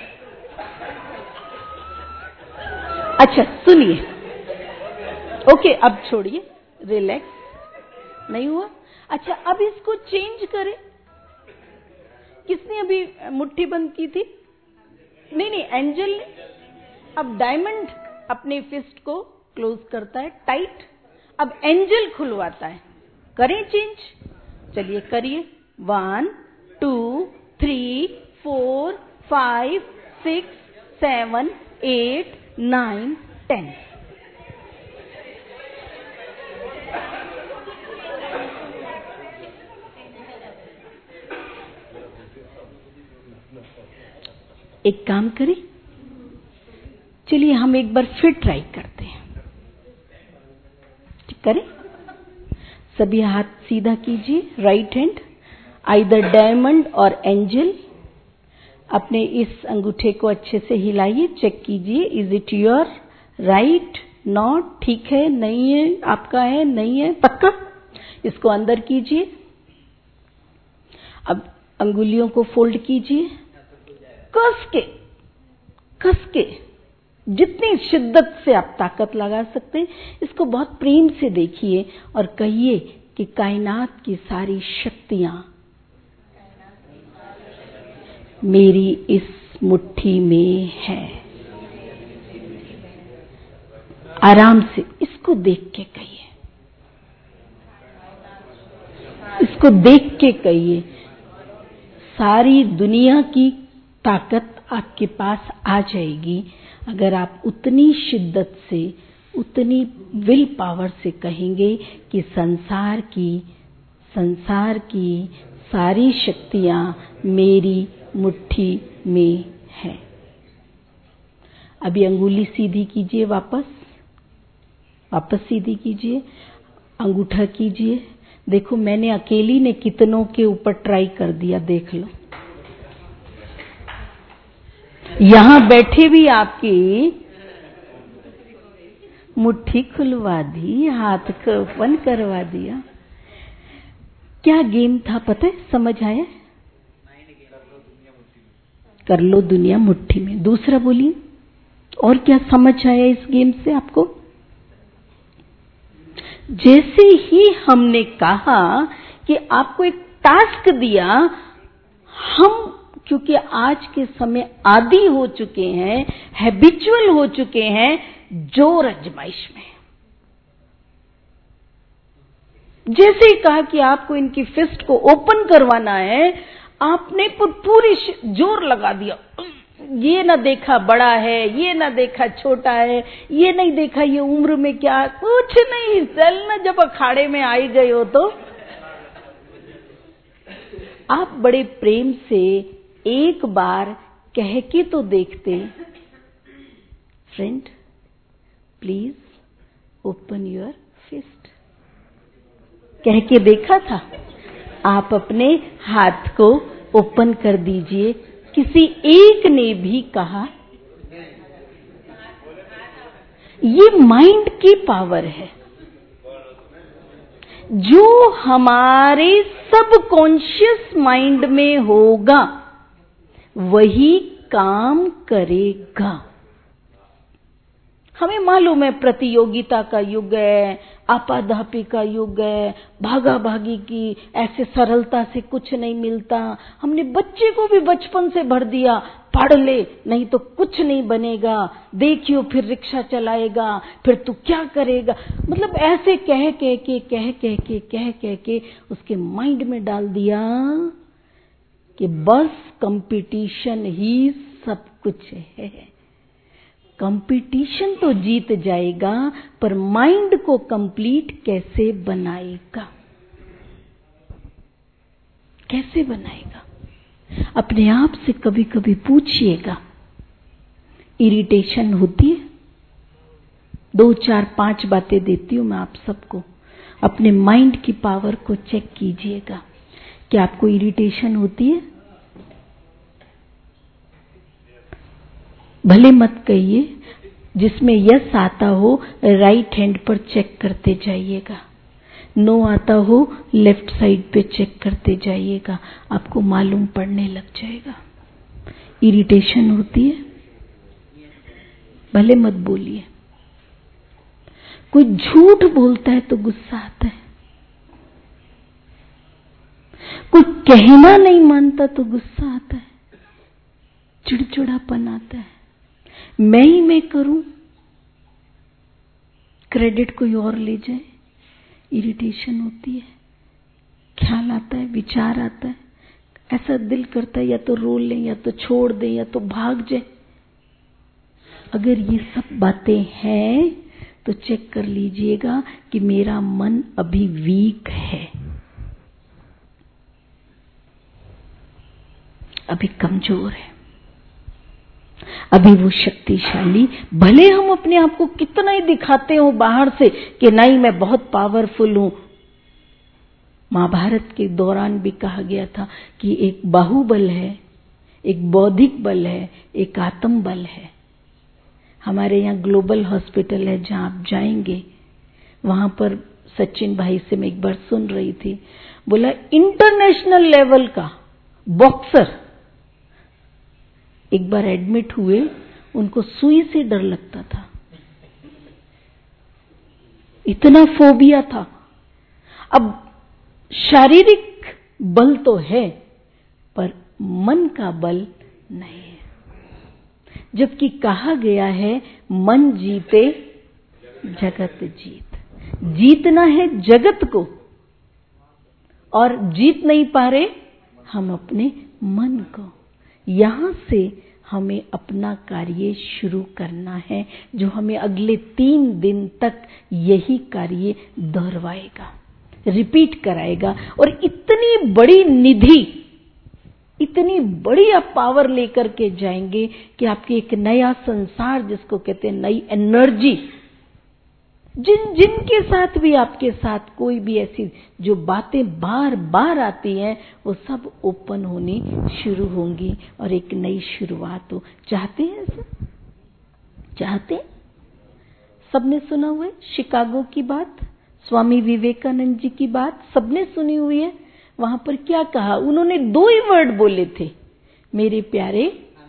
अच्छा सुनिए, ओके अब छोड़िए, रिलैक्स। नहीं हुआ? अच्छा, अब इसको चेंज करें। किसने अभी मुट्ठी बंद की थी? नहीं, एंजल ने। अब डायमंड अपने फिस्ट को क्लोज करता है टाइट, अब एंजल खुलवाता है। करें चेंज? चलिए करिए। 1 2 3 4 5 6 7 8 9 10। एक काम करें, चलिए हम एक बार फिर ट्राई करते हैं। करें? सभी हाथ सीधा कीजिए, राइट हैंड, आइदर डायमंड और एंजल। अपने इस अंगूठे को अच्छे से हिलाइए, चेक कीजिए, is it your right not, ठीक है नहीं है, आपका है नहीं है, पक्का। इसको अंदर कीजिए। अब अंगुलियों को फोल्ड कीजिए, कस के जितनी शिद्दत से आप ताकत लगा सकते हैं, इसको बहुत प्रेम से देखिए और कहिए कि कायनात की सारी शक्तियां मेरी इस मुट्ठी में है। आराम से इसको देख के कहिए, इसको देख के कहिए, सारी दुनिया की ताकत आपके पास आ जाएगी अगर आप उतनी शिद्दत से, उतनी विल पावर से कहेंगे कि संसार की सारी शक्तियां मेरी मुट्ठी में है। अभी अंगुली सीधी कीजिए, वापस सीधी कीजिए, अंगूठा कीजिए, देखो मैंने अकेली ने कितनों के ऊपर ट्राई कर दिया, देख लो। यहां बैठे भी आपकी मुट्ठी खुलवा दी, हाथ को ओपन करवा दिया। क्या गेम था पता है? समझ आया? कर लो दुनिया मुट्ठी में। दूसरा बोलिए, और क्या समझ आया इस गेम से आपको? जैसे ही हमने कहा कि आपको एक टास्क दिया, हम क्योंकि आज के समय आदी हो चुके हैं, हैबिचुअल हो चुके हैं जोर आजमाइश में। जैसे ही कहा कि आपको इनकी फिस्ट को ओपन करवाना है, आपने पूरी जोर लगा दिया। ये ना देखा बड़ा है, ये ना देखा छोटा है, ये नहीं देखा ये उम्र में क्या, कुछ नहीं, चलना जब अखाड़े में आई गए हो तो आप बड़े प्रेम से एक बार कह के तो देखते, friend please open your fist. कह के देखा था? आप अपने हाथ को ओपन कर दीजिए। किसी एक ने भी कहा? ये माइंड की पावर है जो हमारे सबकॉन्शियस माइंड में होगा वही काम करेगा। हमें मालूम है प्रतियोगिता का युग है, आपाधापी का युग है, भागा भागी की, ऐसे सरलता से कुछ नहीं मिलता। हमने बच्चे को भी बचपन से भर दिया, पढ़ ले नहीं तो कुछ नहीं बनेगा, देखियो फिर रिक्शा चलाएगा, फिर तू क्या करेगा। मतलब ऐसे कह के उसके माइंड में डाल दिया कि बस कंपटीशन ही सब कुछ है। कंपटीशन तो जीत जाएगा, पर माइंड को कंप्लीट कैसे बनाएगा? कैसे बनाएगा? अपने आप से कभी कभी पूछिएगा, इरिटेशन होती है? 2, 4, 5 बातें देती हूं मैं आप सबको, अपने माइंड की पावर को चेक कीजिएगा। क्या आपको इरिटेशन होती है? भले मत कहिए, जिसमें यस आता हो राइट हैंड पर चेक करते जाइएगा, नो आता हो लेफ्ट साइड पे चेक करते जाइएगा, आपको मालूम पड़ने लग जाएगा। इरिटेशन होती है? भले मत बोलिए। कोई झूठ बोलता है तो गुस्सा आता है, कोई कहना नहीं मानता तो गुस्सा आता है, चिड़चिड़ापन आता है। मैं ही मैं करूं, क्रेडिट कोई और ले जाए, इरिटेशन होती है। ख्याल आता है, विचार आता है, ऐसा दिल करता है या तो रो लें, या तो छोड़ दें, या तो भाग जाए। अगर ये सब बातें हैं तो चेक कर लीजिएगा कि मेरा मन अभी वीक है, अभी कमजोर है, अभी वो शक्तिशाली। भले हम अपने आप को कितना ही दिखाते हो बाहर से कि नहीं मैं बहुत पावरफुल हूं। महाभारत के दौरान भी कहा गया था कि एक बाहुबल है, एक बौद्धिक बल है, एक आत्म बल है। हमारे यहाँ ग्लोबल हॉस्पिटल है, जहां आप जाएंगे वहां पर सचिन भाई से मैं एक बार सुन रही थी, बोला इंटरनेशनल लेवल का बॉक्सर एक बार एडमिट हुए, उनको सुई से डर लगता था, इतना फोबिया था। अब शारीरिक बल तो है पर मन का बल नहीं है, जबकि कहा गया है मन जीते जगत जीत। जीतना है जगत को और जीत नहीं पा रहे हम अपने मन को। यहां से हमें अपना कार्य शुरू करना है, जो हमें अगले 3 दिन तक यही कार्य दोहराएगा, रिपीट कराएगा। और इतनी बड़ी निधि, इतनी बड़ी आप पावर लेकर के जाएंगे कि आपके एक नया संसार, जिसको कहते हैं नई एनर्जी, जिनके साथ भी आपके साथ कोई भी ऐसी जो बातें बार बार आती हैं, वो सब ओपन होनी शुरू होंगी और एक नई शुरुआत हो। चाहते हैं ऐसा? चाहते हैं? सबने सुना हुआ है शिकागो की बात, स्वामी विवेकानंद जी की बात सबने सुनी हुई है। वहां पर क्या कहा उन्होंने? 2 ही वर्ड बोले थे, मेरे प्यारे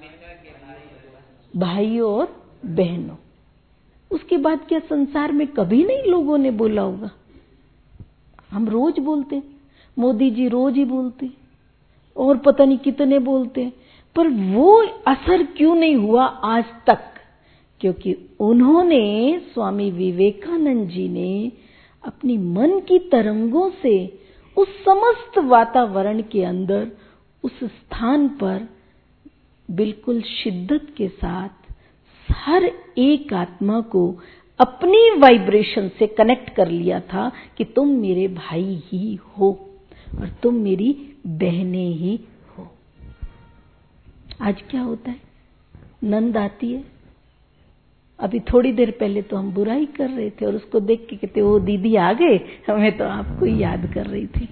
भाइयों और बहनों। उसके बाद क्या संसार में कभी नहीं लोगों ने बोला होगा? हम रोज बोलते, मोदी जी रोज ही बोलते, और पता नहीं कितने बोलते, पर वो असर क्यों नहीं हुआ आज तक? क्योंकि उन्होंने, स्वामी विवेकानंद जी ने अपनी मन की तरंगों से उस समस्त वातावरण के अंदर, उस स्थान पर बिल्कुल शिद्दत के साथ हर एक आत्मा को अपनी वाइब्रेशन से कनेक्ट कर लिया था कि तुम मेरे भाई ही हो और तुम मेरी बहनें ही हो। आज क्या होता है? नंद आती है, अभी थोड़ी देर पहले तो हम बुराई कर रहे थे और उसको देख के कहते ओ दीदी आ गए, हमें तो आपको ही याद कर रही थी।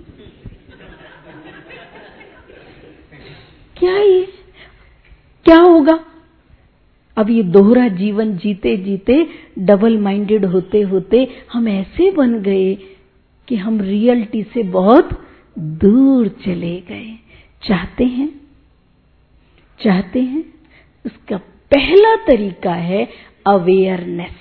क्या ये क्या होगा? अब ये दोहरा जीवन जीते जीते, डबल माइंडेड होते होते हम ऐसे बन गए कि हम रियलिटी से बहुत दूर चले गए। चाहते हैं? चाहते हैं? उसका पहला तरीका है अवेयरनेस।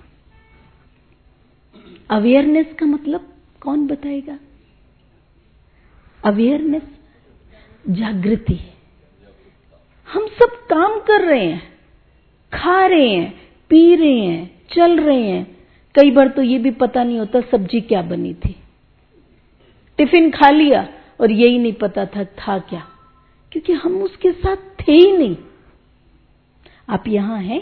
अवेयरनेस का मतलब कौन बताएगा? अवेयरनेस जागृति। हम सब काम कर रहे हैं, खा रहे हैं, पी रहे हैं, चल रहे हैं, कई बार तो ये भी पता नहीं होता सब्जी क्या बनी थी। टिफिन खा लिया और यही नहीं पता था क्या, क्योंकि हम उसके साथ थे ही नहीं। आप यहां हैं?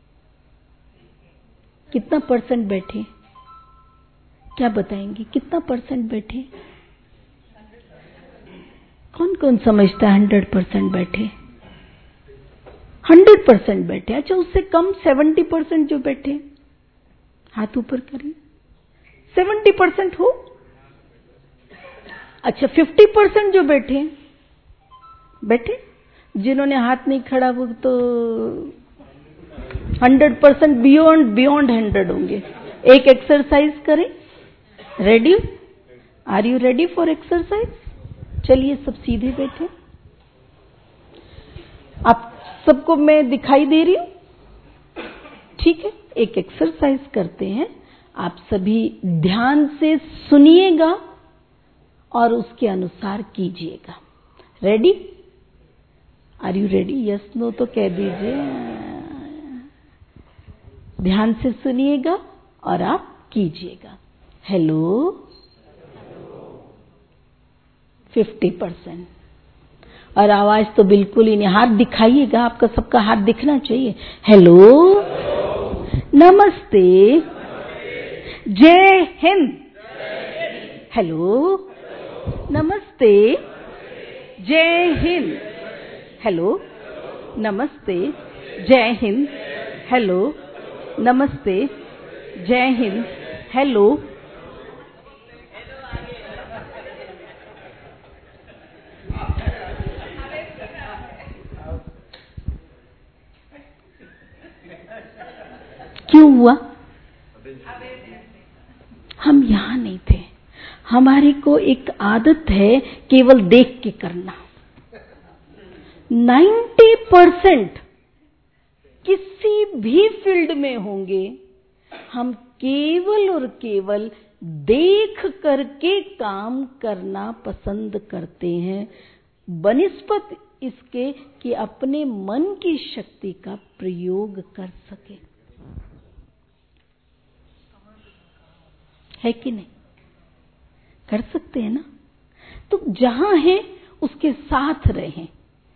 कितना % बैठे? क्या बताएंगे? कितना % बैठे? कौन कौन समझता है 100% बैठे? 100% बैठे। अच्छा, उससे कम 70% जो बैठे, हाथ ऊपर करिए। 70% हो? अच्छा, 50% जो बैठे बैठे, जिन्होंने हाथ नहीं खड़ा वो तो 100% बियॉन्ड 100 होंगे। एक एक्सरसाइज करें। Ready? Are you ready for exercise? चलिए सब सीधे बैठे। आप सबको मैं दिखाई दे रही हूं? ठीक है, एक एक्सरसाइज करते हैं। आप सभी ध्यान से सुनिएगा और उसके अनुसार कीजिएगा। Ready? Are you ready? Yes no तो कह दीजिए। ध्यान से सुनिएगा और आप कीजिएगा। हेलो 50%। और आवाज तो बिल्कुल ही नहीं। हाथ दिखाइएगा, आपका सबका हाथ दिखना चाहिए। हेलो, नमस्ते, जय हिंद। हेलो, नमस्ते, जय हिंद। हेलो, नमस्ते, जय हिंद। हेलो, नमस्ते, जय हिंद। हेलो। क्यों हुआ? हम यहां नहीं थे। हमारी को एक आदत है केवल देख के करना। 90% किसी भी फील्ड में होंगे, हम केवल और केवल देख करके काम करना पसंद करते हैं, बनिस्बत इसके कि अपने मन की शक्ति का प्रयोग कर सके। है कि नहीं? कर सकते हैं ना? तो जहां है उसके साथ रहें।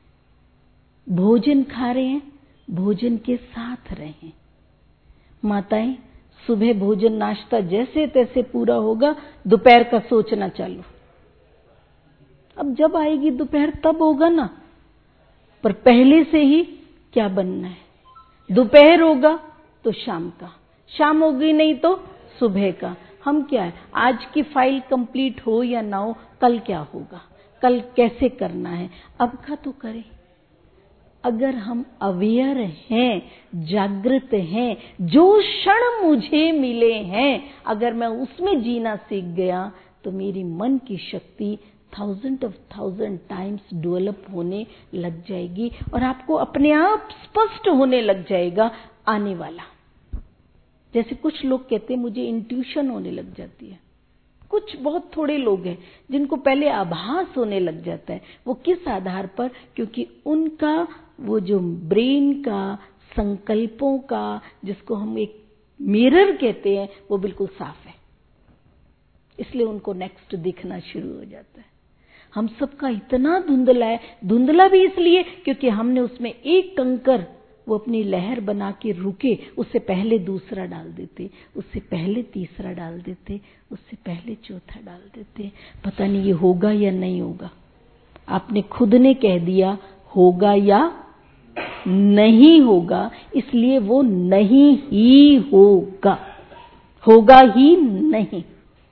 भोजन खा रहे हैं, भोजन के साथ रहें। माताएं, सुबह भोजन नाश्ता जैसे तैसे पूरा होगा, दोपहर का सोचना चालू। अब जब आएगी दोपहर तब होगा ना, पर पहले से ही क्या बनना है। दोपहर होगा तो शाम का, शाम हो गई नहीं तो सुबह का। हम क्या है, आज की फाइल कंप्लीट हो या ना हो, कल क्या होगा, कल कैसे करना है, अब का तो करें। अगर हम अवेयर हैं, जागृत हैं, जो क्षण मुझे मिले हैं अगर मैं उसमें जीना सीख गया तो मेरी मन की शक्ति 1000 टाइम्स डेवलप होने लग जाएगी और आपको अपने आप स्पष्ट होने लग जाएगा आने वाला। जैसे कुछ लोग कहते हैं मुझे इंट्यूशन होने लग जाती है, कुछ बहुत थोड़े लोग हैं जिनको पहले आभास होने लग जाता है। वो किस आधार पर? क्योंकि उनका वो जो ब्रेन का संकल्पों का, जिसको हम एक मिरर कहते हैं, वो बिल्कुल साफ है, इसलिए उनको नेक्स्ट दिखना शुरू हो जाता है। हम सबका इतना धुंधला है, धुंधला भी इसलिए क्योंकि हमने उसमें एक कंकर वो अपनी लहर बना के रुके, उससे पहले दूसरा डाल देते, उससे पहले तीसरा डाल देते, उससे पहले चौथा डाल देते। पता नहीं ये होगा या नहीं होगा। आपने खुद ने कह दिया होगा या नहीं होगा, इसलिए वो नहीं ही होगा, होगा ही नहीं।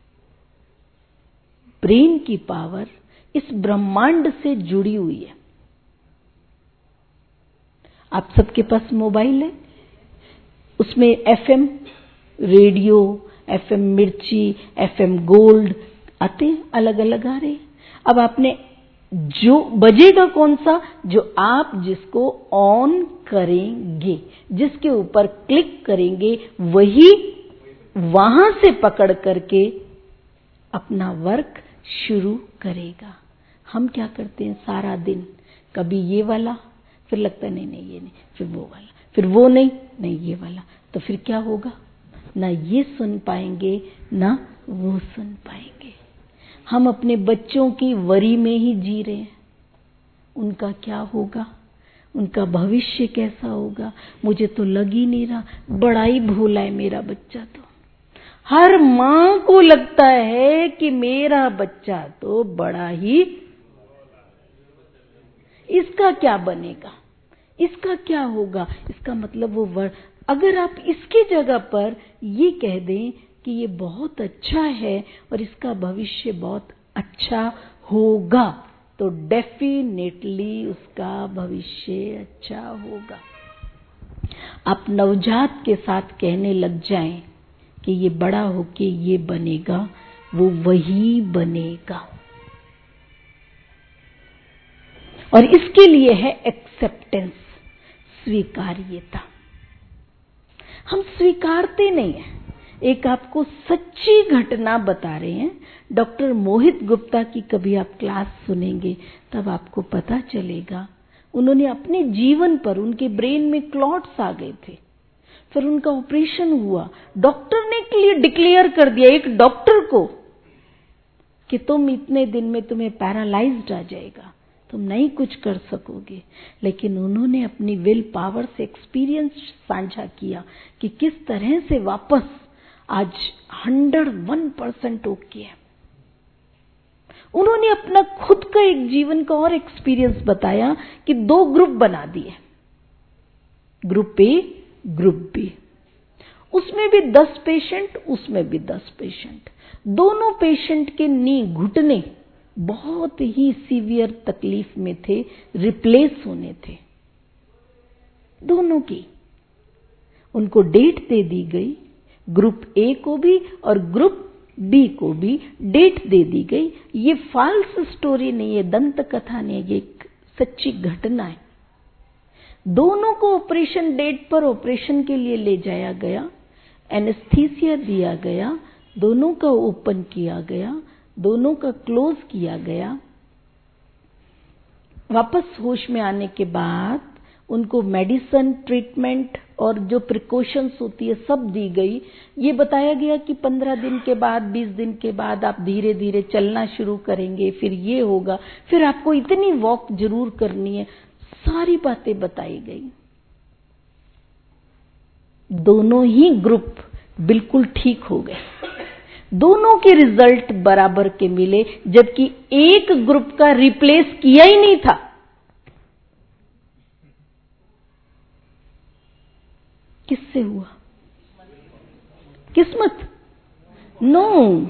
ब्रेन की पावर इस ब्रह्मांड से जुड़ी हुई है। आप सबके पास मोबाइल है, उसमें FM radio, FM Mirchi, FM gold आते हैं, अलग अलग आ रहे हैं। अब आपने जो बजेगा कौन सा, जो आप जिसको ऑन करेंगे, जिसके ऊपर क्लिक करेंगे, वही वहां से पकड़ करके अपना वर्क शुरू करेगा। हम क्या करते हैं सारा दिन, कभी ये वाला, फिर लगता है नहीं ये नहीं, फिर वो वाला, फिर वो नहीं ये वाला, तो फिर क्या होगा, ना ये सुन पाएंगे ना वो सुन पाएंगे। हम अपने बच्चों की वरी में ही जी रहे हैं, उनका क्या होगा, उनका भविष्य कैसा होगा, मुझे तो लग ही नहीं रहा। बड़ा ही भोला है मेरा बच्चा, तो हर मां को लगता है कि मेरा बच्चा तो बड़ा ही, इसका क्या बनेगा, इसका क्या होगा। इसका मतलब वो अगर आप इसकी जगह पर ये कह दें कि ये बहुत अच्छा है और इसका भविष्य बहुत अच्छा होगा, तो डेफिनेटली उसका भविष्य अच्छा होगा। आप नवजात के साथ कहने लग जाएं कि ये बड़ा होके ये बनेगा, वो वही बनेगा। और इसके लिए है एक्सेप्टेंस, स्वीकार्यता। हम स्वीकारते नहीं हैं। एक आपको सच्ची घटना बता रहे हैं, डॉक्टर मोहित गुप्ता की कभी आप क्लास सुनेंगे तब आपको पता चलेगा। उन्होंने अपने जीवन पर, उनके ब्रेन में क्लॉट्स आ गए थे, फिर उनका ऑपरेशन हुआ। डॉक्टर ने डिक्लेयर कर दिया, एक डॉक्टर को, कि तुम इतने दिन में तुम्हें पैरालाइज्ड आ जाएगा, तुम नहीं कुछ कर सकोगे। लेकिन उन्होंने अपनी विल पावर से एक्सपीरियंस साझा किया कि किस तरह से वापस आज 101% ओके है। उन्होंने अपना खुद का एक जीवन का और एक्सपीरियंस बताया कि 2 ग्रुप बना दिए, ग्रुप ए, ग्रुप बी। उसमें भी 10 पेशेंट, उसमें भी 10 पेशेंट। दोनों पेशेंट के नी घुटने बहुत ही सीवियर तकलीफ में थे, रिप्लेस होने थे दोनों की। उनको डेट दे दी गई, ग्रुप ए को भी और ग्रुप बी को भी डेट दे दी गई। ये फाल्स स्टोरी नहीं है, दंत कथा नहीं है, ये एक सच्ची घटना है। दोनों को ऑपरेशन डेट पर ऑपरेशन के लिए ले जाया गया, एनेस्थीसिया दिया गया, दोनों का ओपन किया गया, दोनों का क्लोज किया गया। वापस होश में आने के बाद उनको मेडिसिन, ट्रीटमेंट और जो प्रिकॉशंस होती है सब दी गई। ये बताया गया कि 15 दिन के बाद, 20 दिन के बाद आप धीरे धीरे चलना शुरू करेंगे, फिर ये होगा, फिर आपको इतनी वॉक जरूर करनी है, सारी बातें बताई गई। दोनों ही ग्रुप बिल्कुल ठीक हो गए, दोनों के रिजल्ट बराबर के मिले, जबकि एक ग्रुप का रिप्लेस किया ही नहीं था। किससे हुआ? किस्मत? नो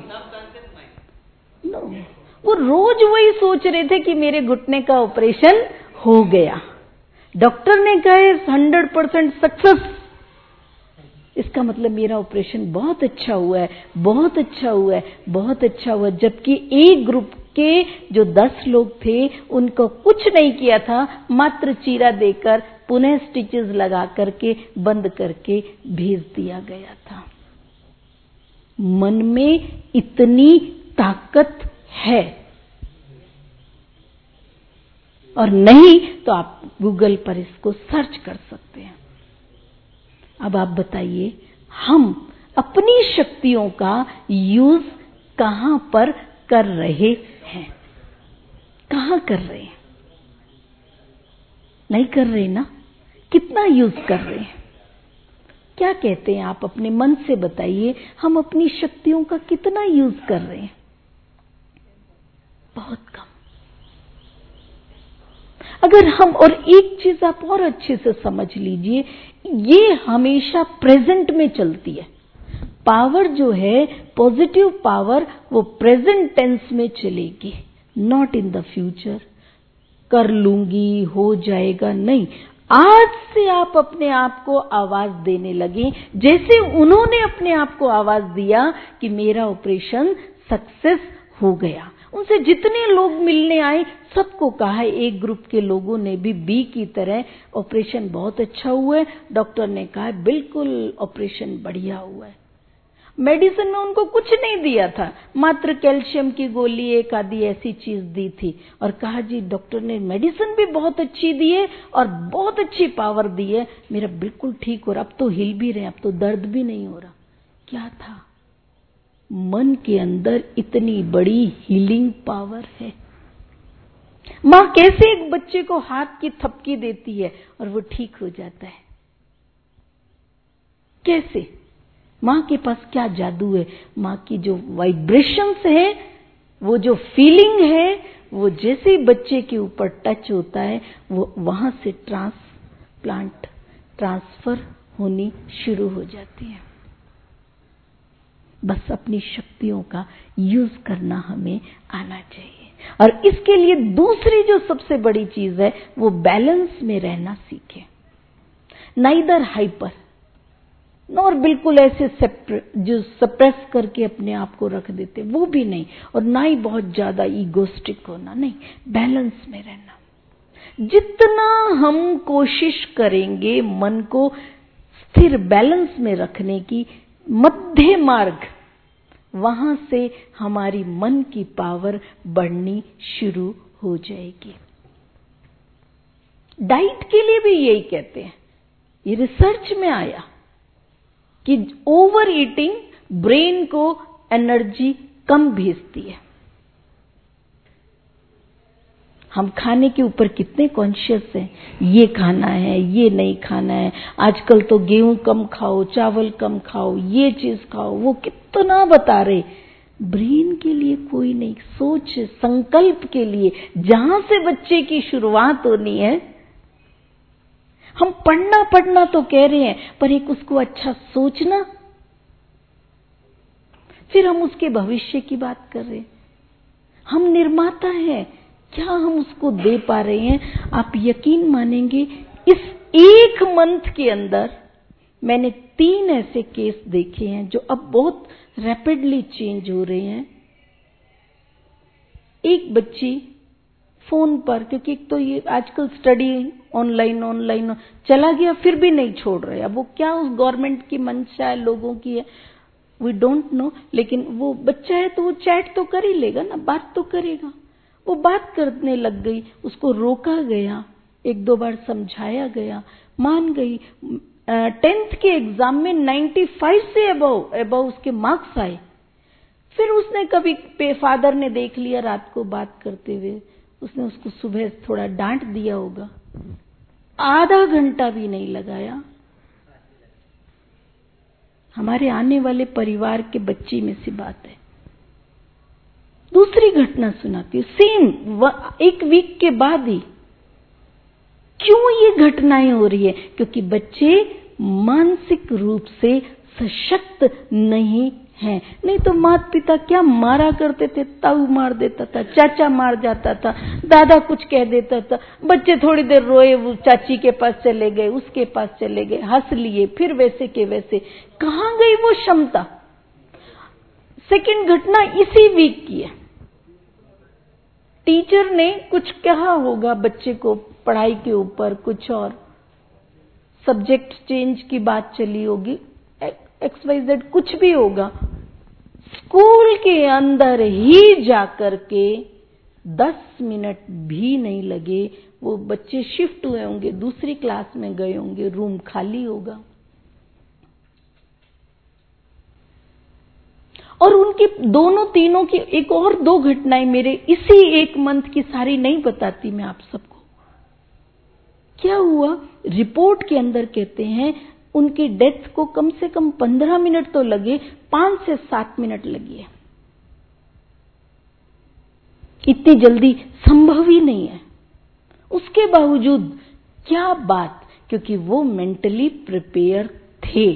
नो, वो रोज वही सोच रहे थे कि मेरे घुटने का ऑपरेशन हो गया, डॉक्टर ने कहा 100% सक्सेस, इसका मतलब मेरा ऑपरेशन बहुत अच्छा हुआ है, बहुत अच्छा हुआ है, बहुत अच्छा हुआ। जबकि एक ग्रुप के जो 10 लोग थे उनको कुछ नहीं किया था, मात्र चीरा देकर पुनः स्टिचेस लगा करके बंद करके भेज दिया गया था। मन में इतनी ताकत है, और नहीं तो आप गूगल पर इसको सर्च कर सकते हैं। अब आप बताइए, हम अपनी शक्तियों का यूज कहां पर कर रहे हैं? कहां कर रहे हैं? नहीं कर रहे ना? कितना यूज कर रहे हैं? क्या कहते हैं आप? अपने मन से बताइए, हम अपनी शक्तियों का कितना यूज कर रहे हैं? बहुत कम। अगर हम, और एक चीज आप और अच्छे से समझ लीजिए, ये हमेशा प्रेजेंट में चलती है। पावर जो है, पॉजिटिव पावर, वो प्रेजेंट टेंस में चलेगी, नॉट इन द फ्यूचर। कर लूंगी, हो जाएगा, नहीं। आज से आप अपने आप को आवाज देने लगे, जैसे उन्होंने अपने आप को आवाज दिया कि मेरा ऑपरेशन सक्सेस हो गया। उनसे जितने लोग मिलने आए सबको कहा, एक ग्रुप के लोगों ने भी बी की तरह ऑपरेशन बहुत अच्छा हुआ है, डॉक्टर ने कहा बिल्कुल ऑपरेशन बढ़िया हुआ है। मेडिसिन में उनको कुछ नहीं दिया था, मात्र कैल्शियम की गोली एक आधी ऐसी चीज दी थी, और कहा जी डॉक्टर ने मेडिसिन भी बहुत अच्छी दी है और बहुत अच्छी पावर दी है, मेरा बिल्कुल ठीक हो रहा, अब तो हिल भी रहे, अब तो दर्द भी नहीं हो रहा। क्या था? मन के अंदर इतनी बड़ी हीलिंग पावर है। मां कैसे एक बच्चे को हाथ की थपकी देती है और वो ठीक हो जाता है? कैसे? मां के पास क्या जादू है? मां की जो वाइब्रेशंस है, वो जो फीलिंग है, वो जैसे ही बच्चे के ऊपर टच होता है, वो वहां से ट्रांसफर होनी शुरू हो जाती है। बस अपनी शक्तियों का यूज करना हमें आना चाहिए, और इसके लिए दूसरी जो सबसे बड़ी चीज है, वो बैलेंस में रहना सीखें। नाइदर हाइपर, और बिल्कुल ऐसे जो सप्रेस करके अपने आप को रख देते, वो भी नहीं, और ना ही बहुत ज्यादा ईगोस्टिक होना, नहीं, बैलेंस में रहना। जितना हम कोशिश करेंगे मन को स्थिर बैलेंस में रखने की, मध्य मार्ग, वहां से हमारी मन की पावर बढ़नी शुरू हो जाएगी। डाइट के लिए भी यही कहते हैं, ये रिसर्च में आया कि ओवर ईटिंग ब्रेन को एनर्जी कम भेजती है। हम खाने के ऊपर कितने कॉन्शियस हैं, ये खाना है, ये नहीं खाना है, आजकल तो गेहूं कम खाओ, चावल कम खाओ, ये चीज खाओ, वो कितना बता रहे। ब्रेन के लिए कोई नहीं, सोच संकल्प के लिए, जहां से बच्चे की शुरुआत होनी है। हम पढ़ना तो कह रहे हैं, पर एक उसको अच्छा सोचना, फिर हम उसके भविष्य की बात कर रहे हैं। हम निर्माता हैं, क्या हम उसको दे पा रहे हैं? आप यकीन मानेंगे, इस एक मंथ के अंदर मैंने 3 ऐसे केस देखे हैं जो अब बहुत रैपिडली चेंज हो रहे हैं। एक बच्ची फोन पर, क्योंकि एक तो ये आजकल स्टडी ऑनलाइन चला गया, फिर भी नहीं छोड़ रहे। अब वो क्या उस गवर्नमेंट की मंशा है, लोगों की है, वी डोंट नो, लेकिन वो बच्चा है तो वो चैट तो कर ही लेगा ना, बात तो करेगा। वो बात करने लग गई, उसको रोका गया, 1-2 बार समझाया गया, मान गई। 10th के एग्जाम में 95 से अबव उसके मार्क्स आए। फिर उसने कभी फादर ने देख लिया रात को बात करते हुए, उसने उसको सुबह थोड़ा डांट दिया होगा, आधा घंटा भी नहीं लगाया। हमारे आने वाले परिवार के बच्ची में से बात है। दूसरी घटना सुनाती हूँ, सेम 1 वीक के बाद ही। क्यों ये घटनाएं हो रही है? क्योंकि बच्चे मानसिक रूप से सशक्त नहीं है। नहीं तो माता पिता क्या मारा करते थे, ताऊ मार देता था, चाचा मार जाता था, दादा कुछ कह देता था, बच्चे थोड़ी देर रोए, वो चाची के पास चले गए, उसके पास चले गए, हंस लिए, फिर वैसे के वैसे। कहाँ गई वो क्षमता? सेकंड घटना इसी वीक की है। टीचर ने कुछ कहा होगा बच्चे को पढ़ाई के ऊपर, कुछ और सब्जेक्ट चेंज की बात चली होगी, XYZ कुछ भी होगा। स्कूल के अंदर ही जाकर के 10 मिनट भी नहीं लगे, वो बच्चे शिफ्ट हुए होंगे, दूसरी क्लास में गए होंगे, रूम खाली होगा। और उनकी दोनों तीनों की एक और 2 घटनाएं मेरे इसी 1 मंथ की, सारी नहीं बताती मैं आप सबको। क्या हुआ, रिपोर्ट के अंदर कहते हैं उनकी डेथ को कम से कम 15 मिनट तो लगे, 5 से 7 मिनट लगी है। इतनी जल्दी संभव ही नहीं है। उसके बावजूद क्या बात, क्योंकि वो मेंटली प्रिपेयर थे।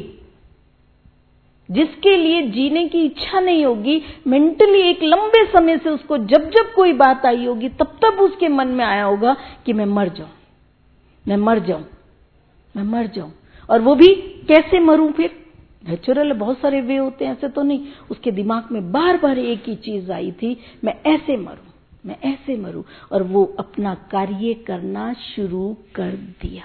जिसके लिए जीने की इच्छा नहीं होगी, मेंटली एक लंबे समय से उसको जब जब कोई बात आई होगी तब तब उसके मन में आया होगा कि मैं मर जाऊं, मैं मर जाऊं, मैं मर जाऊं। और वो भी कैसे मरूं? फिर नेचुरल बहुत सारे वे होते हैं, ऐसे तो नहीं। उसके दिमाग में बार बार एक ही चीज आई थी, मैं ऐसे मरूं, मैं ऐसे मरूं। और वो अपना कार्य करना शुरू कर दिया।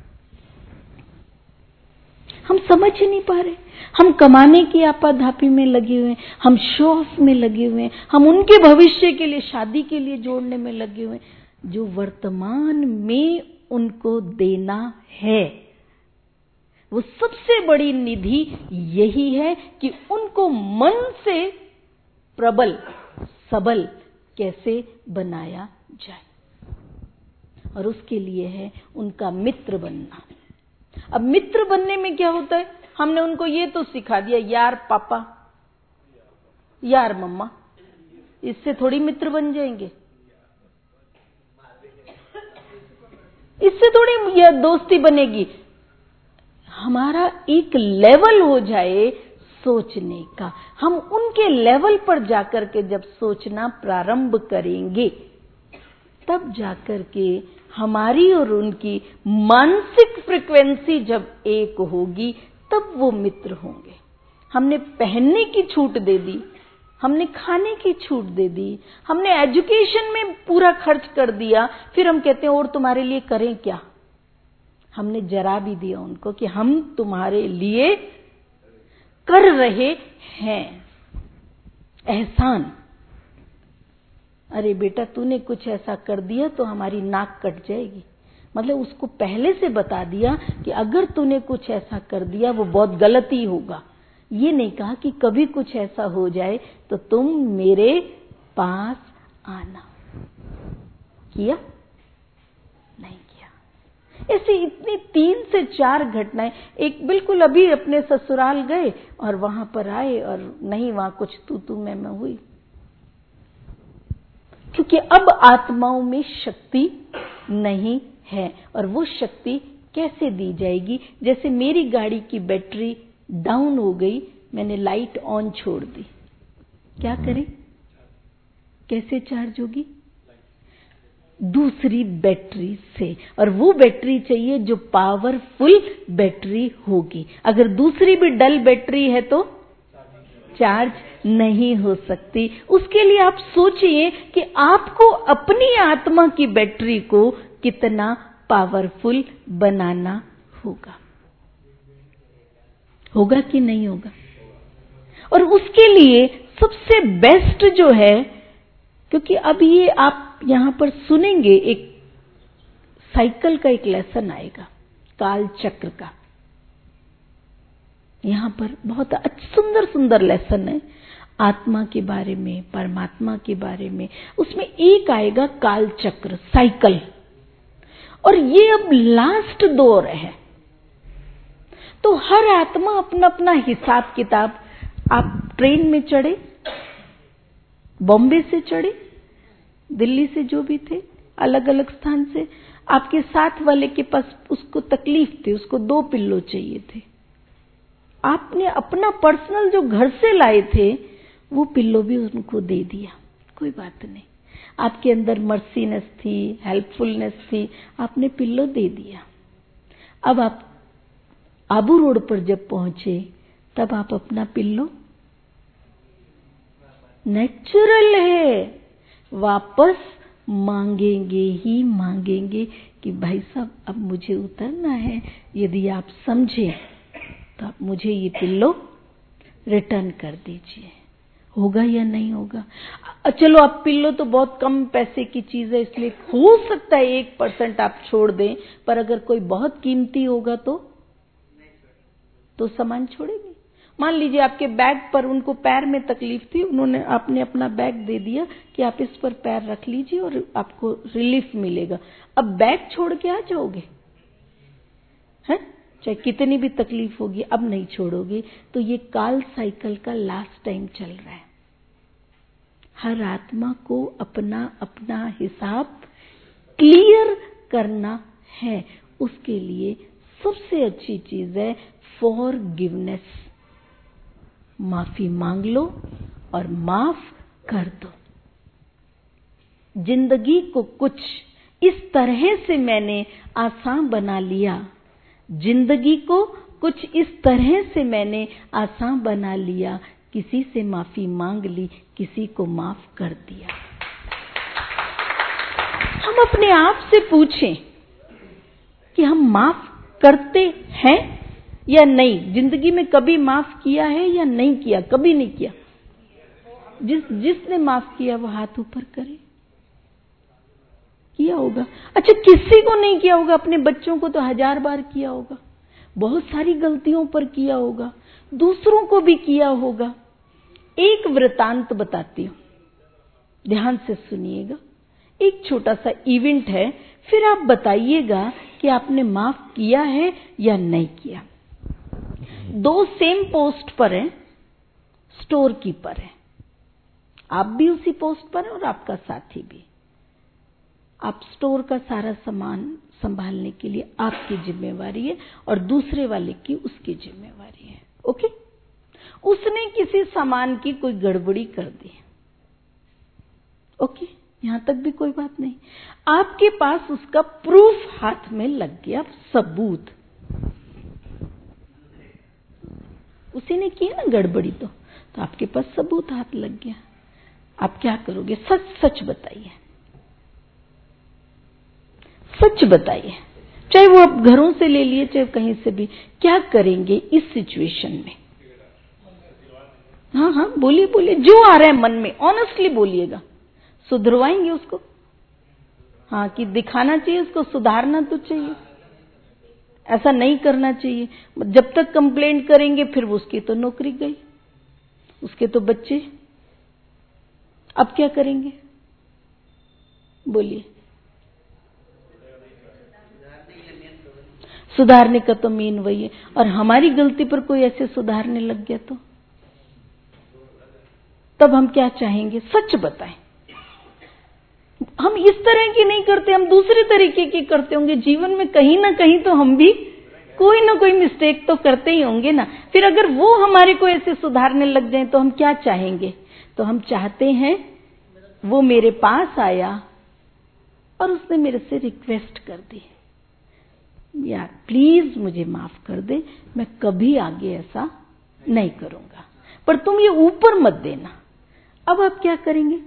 हम समझ ही नहीं पा रहे। हम कमाने की आपाधापी में लगे हुए हैं, हम शो ऑफ में लगे हुए हैं, हम उनके भविष्य के लिए, शादी के लिए जोड़ने में लगे हुए हैं, जो वर्तमान में उनको देना है। वो सबसे बड़ी निधि यही है कि उनको मन से प्रबल सबल कैसे बनाया जाए। और उसके लिए है उनका मित्र बनना। अब मित्र बनने में क्या होता है? हमने उनको ये तो सिखा दिया, यार पापा, यार मम्मा, इससे थोड़ी मित्र बन जाएंगे, इससे थोड़ी यह दोस्ती बनेगी। हमारा एक लेवल हो जाए सोचने का, हम उनके लेवल पर जाकर के जब सोचना प्रारंभ करेंगे, तब जाकर के हमारी और उनकी मानसिक फ्रीक्वेंसी जब एक होगी, तब वो मित्र होंगे। हमने पहनने की छूट दे दी, हमने खाने की छूट दे दी, हमने एजुकेशन में पूरा खर्च कर दिया, फिर हम कहते हैं और तुम्हारे लिए करें क्या? हमने जरा भी दिया उनको कि हम तुम्हारे लिए कर रहे हैं एहसान। अरे बेटा, तूने कुछ ऐसा कर दिया तो हमारी नाक कट जाएगी। मतलब उसको पहले से बता दिया कि अगर तूने कुछ ऐसा कर दिया वो बहुत गलती होगा। ये नहीं कहा कि कभी कुछ ऐसा हो जाए तो तुम मेरे पास आना। किया? नहीं किया। ऐसी इतनी 3 से 4 घटनाएं। एक बिल्कुल अभी अपने ससुराल गए और वहां पर आए और नहीं, वहां कुछ तू मैं हुई, क्योंकि अब आत्माओं में शक्ति नहीं है। और वो शक्ति कैसे दी जाएगी? जैसे मेरी गाड़ी की बैटरी डाउन हो गई, मैंने लाइट ऑन छोड़ दी, क्या करें? कैसे चार्ज होगी? दूसरी बैटरी से। और वो बैटरी चाहिए जो पावरफुल बैटरी होगी। अगर दूसरी भी डल बैटरी है तो चार्ज नहीं हो सकती। उसके लिए आप सोचिए कि आपको अपनी आत्मा की बैटरी को कितना पावरफुल बनाना होगा। होगा कि नहीं होगा? और उसके लिए सबसे बेस्ट जो है, क्योंकि अब ये आप यहां पर सुनेंगे, एक साइकिल का एक लेसन आएगा, काल चक्र का। यहां पर बहुत सुंदर सुंदर लेसन है आत्मा के बारे में, परमात्मा के बारे में। उसमें एक आएगा काल चक्र, साइकिल। और ये अब लास्ट दौर है, तो हर आत्मा अपना अपना हिसाब किताब। आप ट्रेन में चढ़े, बॉम्बे से चढ़े, दिल्ली से जो भी थे, अलग अलग स्थान से, आपके साथ वाले के पास उसको तकलीफ थी, उसको 2 पिल्लो चाहिए थे। आपने अपना पर्सनल जो घर से लाए थे वो पिल्लो भी उनको दे दिया, कोई बात नहीं। आपके अंदर मर्सीनेस थी, हेल्पफुलनेस थी, आपने पिल्लो दे दिया। अब आप आबू रोड पर जब पहुंचे तब आप अपना पिल्लो, नेचुरल है, वापस मांगेंगे ही मांगेंगे कि भाई साहब अब मुझे उतरना है, यदि आप समझे तो आप मुझे ये पिल्लो रिटर्न कर दीजिए। होगा या नहीं होगा? चलो अब पिल्लो तो बहुत कम पैसे की चीज है, इसलिए हो सकता है 1% आप छोड़ दें, पर अगर कोई बहुत कीमती होगा तो सामान छोड़ेंगे। मान लीजिए आपके बैग पर उनको पैर में तकलीफ थी, आपने अपना बैग दे दिया कि आप इस पर पैर रख लीजिए और आपको रिलीफ मिलेगा। अब बैग छोड़ के आ जाओगे? हैं? चाहे कितनी भी तकलीफ होगी अब नहीं छोड़ोगे। तो ये काल साइकिल का लास्ट टाइम चल रहा है। हर आत्मा को अपना अपना हिसाब क्लियर करना है। उसके लिए सबसे अच्छी चीज है फॉरगिवनेस। माफी मांग लो और माफ कर दो। जिंदगी को कुछ इस तरह से मैंने आसान बना लिया, जिंदगी को कुछ इस तरह से मैंने आसान बना लिया, किसी से माफी मांग ली, किसी को माफ कर दिया। हम अपने आप से पूछें कि हम माफ करते हैं या नहीं? जिंदगी में कभी माफ किया है या नहीं किया? कभी नहीं किया। जिसने माफ किया वो हाथ ऊपर करे। किया होगा। अच्छा, किसी को नहीं किया होगा? अपने बच्चों को तो 1000 बार किया होगा, बहुत सारी गलतियों पर किया होगा, दूसरों को भी किया होगा। एक वृतांत बताती हूं, ध्यान से सुनिएगा। एक छोटा सा इवेंट है, फिर आप बताइएगा कि आपने माफ किया है या नहीं किया। 2 सेम पोस्ट पर हैं, स्टोर कीपर है, आप भी उसी पोस्ट पर हैं और आपका साथी भी। आप स्टोर का सारा सामान संभालने के लिए आपकी जिम्मेवारी है और दूसरे वाले की उसकी जिम्मेवारी है। ओके? उसने किसी सामान की कोई गड़बड़ी कर दी। ओके, यहां तक भी कोई बात नहीं। आपके पास उसका प्रूफ हाथ में लग गया, सबूत। उसी ने की ना गड़बड़ी, तो आपके पास सबूत हाथ लग गया। आप क्या करोगे? सच सच बताइए, सच बताइए। चाहे वो आप घरों से ले लिए, चाहे कहीं से भी। क्या करेंगे इस सिचुएशन में? हाँ हाँ, बोलिए बोलिए, जो आ रहा है मन में ऑनेस्टली बोलिएगा। सुधरवाएंगे उसको? हाँ, कि दिखाना चाहिए उसको, सुधारना तो चाहिए, ऐसा नहीं करना चाहिए। जब तक कंप्लेंट करेंगे फिर उसकी तो नौकरी गई, उसके तो बच्चे। अब क्या करेंगे? बोलिए। सुधारने का तो मेन वही है। और हमारी गलती पर कोई ऐसे सुधारने लग गया तो तब हम क्या चाहेंगे? सच बताएं। हम इस तरह की नहीं करते, हम दूसरे तरीके की करते होंगे। जीवन में कहीं ना कहीं तो हम भी कोई ना कोई मिस्टेक तो करते ही होंगे ना। फिर अगर वो हमारे को ऐसे सुधारने लग जाए तो हम क्या चाहेंगे? तो हम चाहते हैं वो मेरे पास आया और उसने मेरे से रिक्वेस्ट कर दी, यार प्लीज मुझे माफ कर दे, मैं कभी आगे ऐसा नहीं करूंगा, पर तुम ये ऊपर मत देना। अब आप क्या करेंगे?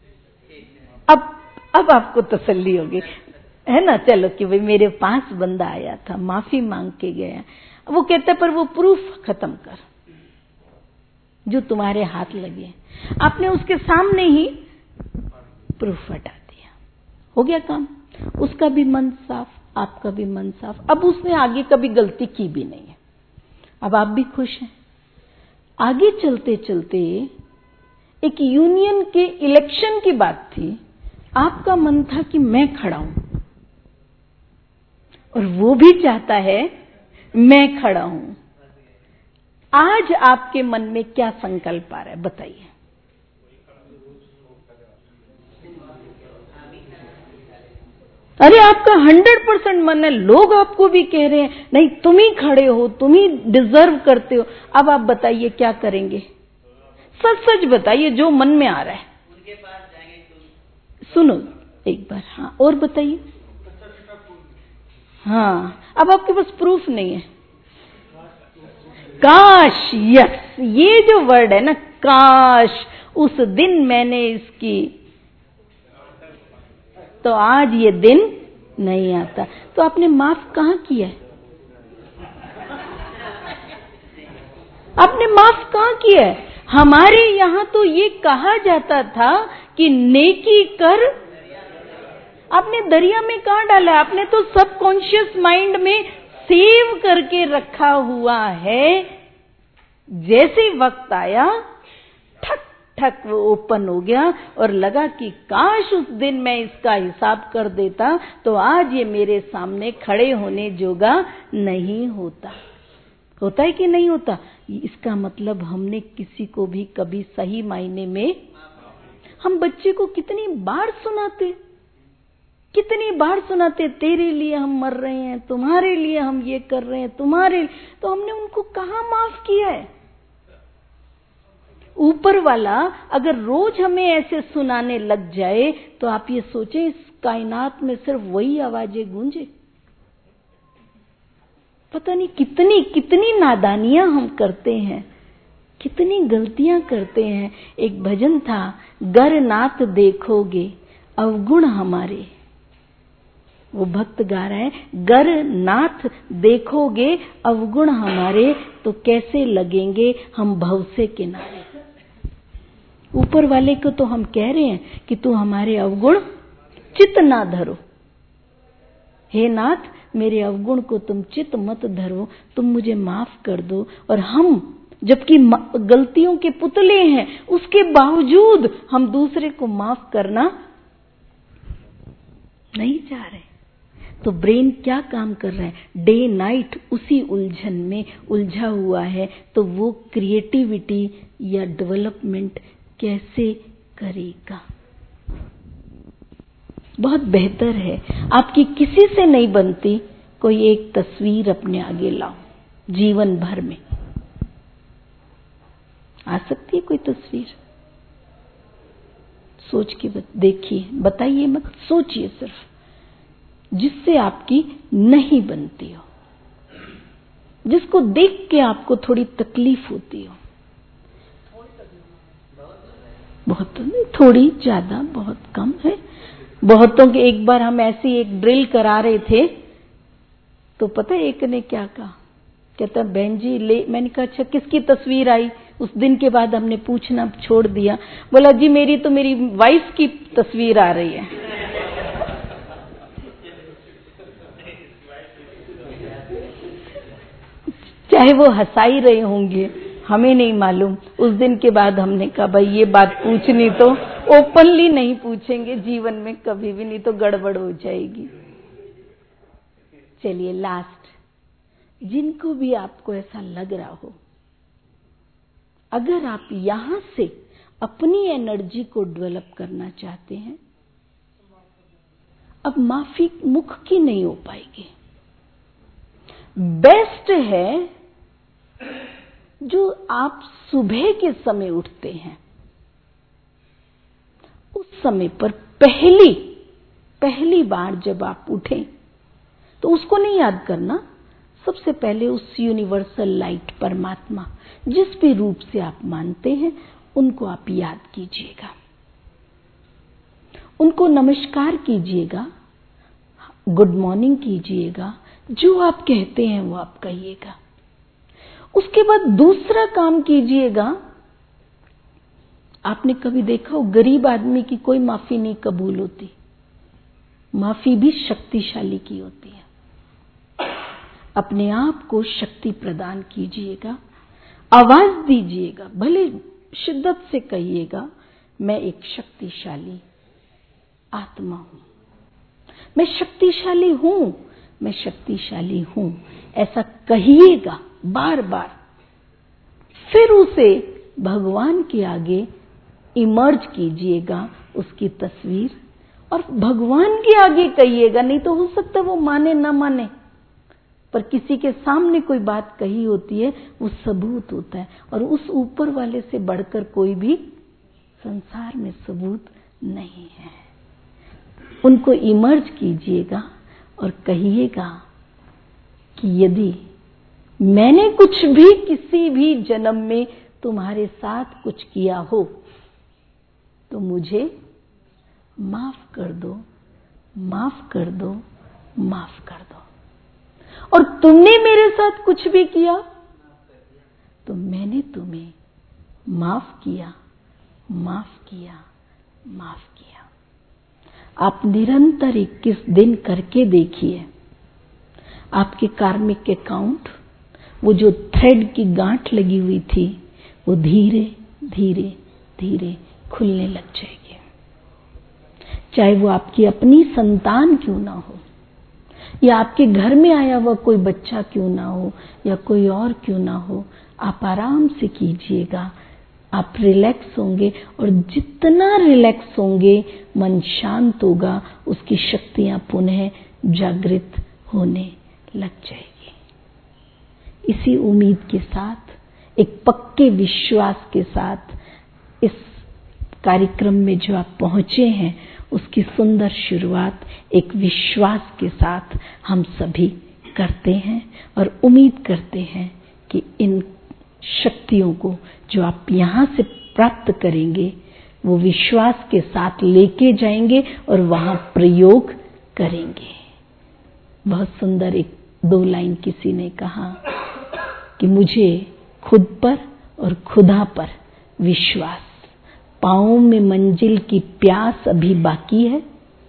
अब आपको तसल्ली होगी, है ना? चलो कि भाई मेरे पास बंदा आया था, माफी मांग के गया। वो कहता पर वो प्रूफ खत्म कर जो तुम्हारे हाथ लगे। आपने उसके सामने ही प्रूफ हटा दिया, हो गया काम। उसका भी मन साफ, आपका भी मन साफ। अब उसने आगे कभी गलती की भी नहीं है, अब आप भी खुश हैं। आगे चलते चलते एक यूनियन के इलेक्शन की बात थी। आपका मन था कि मैं खड़ा हूं और वो भी चाहता है मैं खड़ा हूं। आज आपके मन में क्या संकल्प आ रहा है? बताइए। अरे आपका 100% मन है, लोग आपको भी कह रहे हैं नहीं तुम ही खड़े हो, तुम ही डिजर्व करते हो। अब आप बताइए क्या करेंगे? सच सच बताइए जो मन में आ रहा है। उनके पास जाएंगे। सुनो एक बार, हाँ और बताइए। हाँ अब आपके पास प्रूफ नहीं है। काश, यस, ये जो वर्ड है ना, काश उस दिन मैंने इसकी, तो आज ये दिन नहीं आता। तो आपने माफ कहाँ किया है? आपने माफ कहाँ किया है? हमारे यहाँ तो ये कहा जाता था कि नेकी कर, आपने दरिया में कहाँ डाला? आपने तो सबकॉन्शियस माइंड में सेव करके रखा हुआ है। जैसे वक्त आया ठक ठक वो ओपन हो गया और लगा कि काश उस दिन मैं इसका हिसाब कर देता तो आज ये मेरे सामने खड़े होने जोगा नहीं होता। होता है कि नहीं होता? इसका मतलब हमने किसी को भी कभी सही मायने में, हम बच्चे को कितनी बार सुनाते, कितनी बार सुनाते, तेरे लिए हम मर रहे हैं, तुम्हारे लिए हम ये कर रहे हैं, तुम्हारे, तो हमने उनको कहाँ माफ किया है? ऊपर वाला अगर रोज हमें ऐसे सुनाने लग जाए तो आप ये सोचें इस कायनात में सिर्फ वही आवाजें गूंजे। पता नहीं कितनी कितनी नादानियां हम करते हैं, कितनी गलतियां करते हैं। एक भजन था, गर नाथ देखोगे अवगुण हमारे, वो भक्त गा रहा है, गर नाथ देखोगे अवगुण हमारे तो कैसे लगेंगे हम भव से किनारे। ऊपर वाले को तो हम कह रहे हैं कि तू हमारे अवगुण चित ना धरो, हे नाथ मेरे अवगुण को तुम चित मत धरो, तुम मुझे माफ कर दो। और हम जबकि गलतियों के पुतले हैं उसके बावजूद हम दूसरे को माफ करना नहीं चाह रहे। तो ब्रेन क्या काम कर रहा है? डे नाइट उसी उलझन में उलझा हुआ है। तो वो क्रिएटिविटी या डेवलपमेंट कैसे करेगा? बहुत बेहतर है आपकी किसी से नहीं बनती, कोई एक तस्वीर अपने आगे लाओ, जीवन भर में आ सकती है कोई तस्वीर? सोच के देखिए, बताइए मत, सोचिए सिर्फ, जिससे आपकी नहीं बनती हो, जिसको देख के आपको थोड़ी तकलीफ होती हो। बहुत नहीं, थोड़ी, ज्यादा, बहुत कम है। बहुतों के एक बार हम ऐसी एक ड्रिल करा रहे थे तो पता है एक ने क्या कहा? कहता बहन जी ले, मैंने कहा अच्छा किसकी तस्वीर आई? उस दिन के बाद हमने पूछना छोड़ दिया। बोला जी मेरी तो मेरी वाइफ की तस्वीर आ रही है। चाहे वो हंसा ही रहे होंगे, हमें नहीं मालूम। उस दिन के बाद हमने कहा भाई ये बात पूछनी तो ओपनली नहीं पूछेंगे जीवन में कभी भी, नहीं तो गड़बड़ हो जाएगी। चलिए लास्ट, जिनको भी आपको ऐसा लग रहा हो, अगर आप यहां से अपनी एनर्जी को डेवलप करना चाहते हैं, अब माफी मुख की नहीं हो पाएगी। बेस्ट है जो आप सुबह के समय उठते हैं उस समय पर पहली बार जब आप उठें तो उसको नहीं याद करना, सबसे पहले उस यूनिवर्सल लाइट परमात्मा जिस भी रूप से आप मानते हैं उनको आप याद कीजिएगा, उनको नमस्कार कीजिएगा, गुड मॉर्निंग कीजिएगा, जो आप कहते हैं वो आप कहिएगा। उसके बाद दूसरा काम कीजिएगा, आपने कभी देखा हो गरीब आदमी की कोई माफी नहीं कबूल होती, माफी भी शक्तिशाली की होती है। अपने आप को शक्ति प्रदान कीजिएगा, आवाज दीजिएगा, भले शिद्दत से कहिएगा मैं एक शक्तिशाली आत्मा हूं, मैं शक्तिशाली हूं, मैं शक्तिशाली हूं, ऐसा कहिएगा बार बार। फिर उसे भगवान के आगे इमर्ज कीजिएगा, उसकी तस्वीर, और भगवान के आगे कहिएगा, नहीं तो हो सकता है वो माने ना माने, पर किसी के सामने कोई बात कही होती है वो सबूत होता है, और उस ऊपर वाले से बढ़कर कोई भी संसार में सबूत नहीं है। उनको इमर्ज कीजिएगा और कहिएगा कि यदि मैंने कुछ भी किसी भी जन्म में तुम्हारे साथ कुछ किया हो तो मुझे माफ कर दो, माफ कर दो, माफ कर दो। और तुमने मेरे साथ कुछ भी किया तो मैंने तुम्हें माफ किया, माफ किया, माफ किया। आप निरंतर 21 दिन करके देखिए, आपके कार्मिक अकाउंट, वो जो थ्रेड की गांठ लगी हुई थी, वो धीरे धीरे धीरे खुलने लग जाएगी। चाहे वो आपकी अपनी संतान क्यों ना हो, या आपके घर में आया हुआ कोई बच्चा क्यों ना हो, या कोई और क्यों ना हो, आप आराम से कीजिएगा। आप रिलैक्स होंगे, और जितना रिलैक्स होंगे मन शांत होगा, उसकी शक्तियां पुनः जागृत होने लग जाएगी। इसी उम्मीद के साथ, एक पक्के विश्वास के साथ इस कार्यक्रम में जो आप पहुंचे हैं उसकी सुंदर शुरुआत एक विश्वास के साथ हम सभी करते हैं, और उम्मीद करते हैं कि इन शक्तियों को जो आप यहाँ से प्राप्त करेंगे वो विश्वास के साथ लेके जाएंगे और वहां प्रयोग करेंगे। बहुत सुंदर एक 2 लाइन किसी ने कहा कि मुझे खुद पर और खुदा पर विश्वास, पाँव में मंजिल की प्यास अभी बाकी है,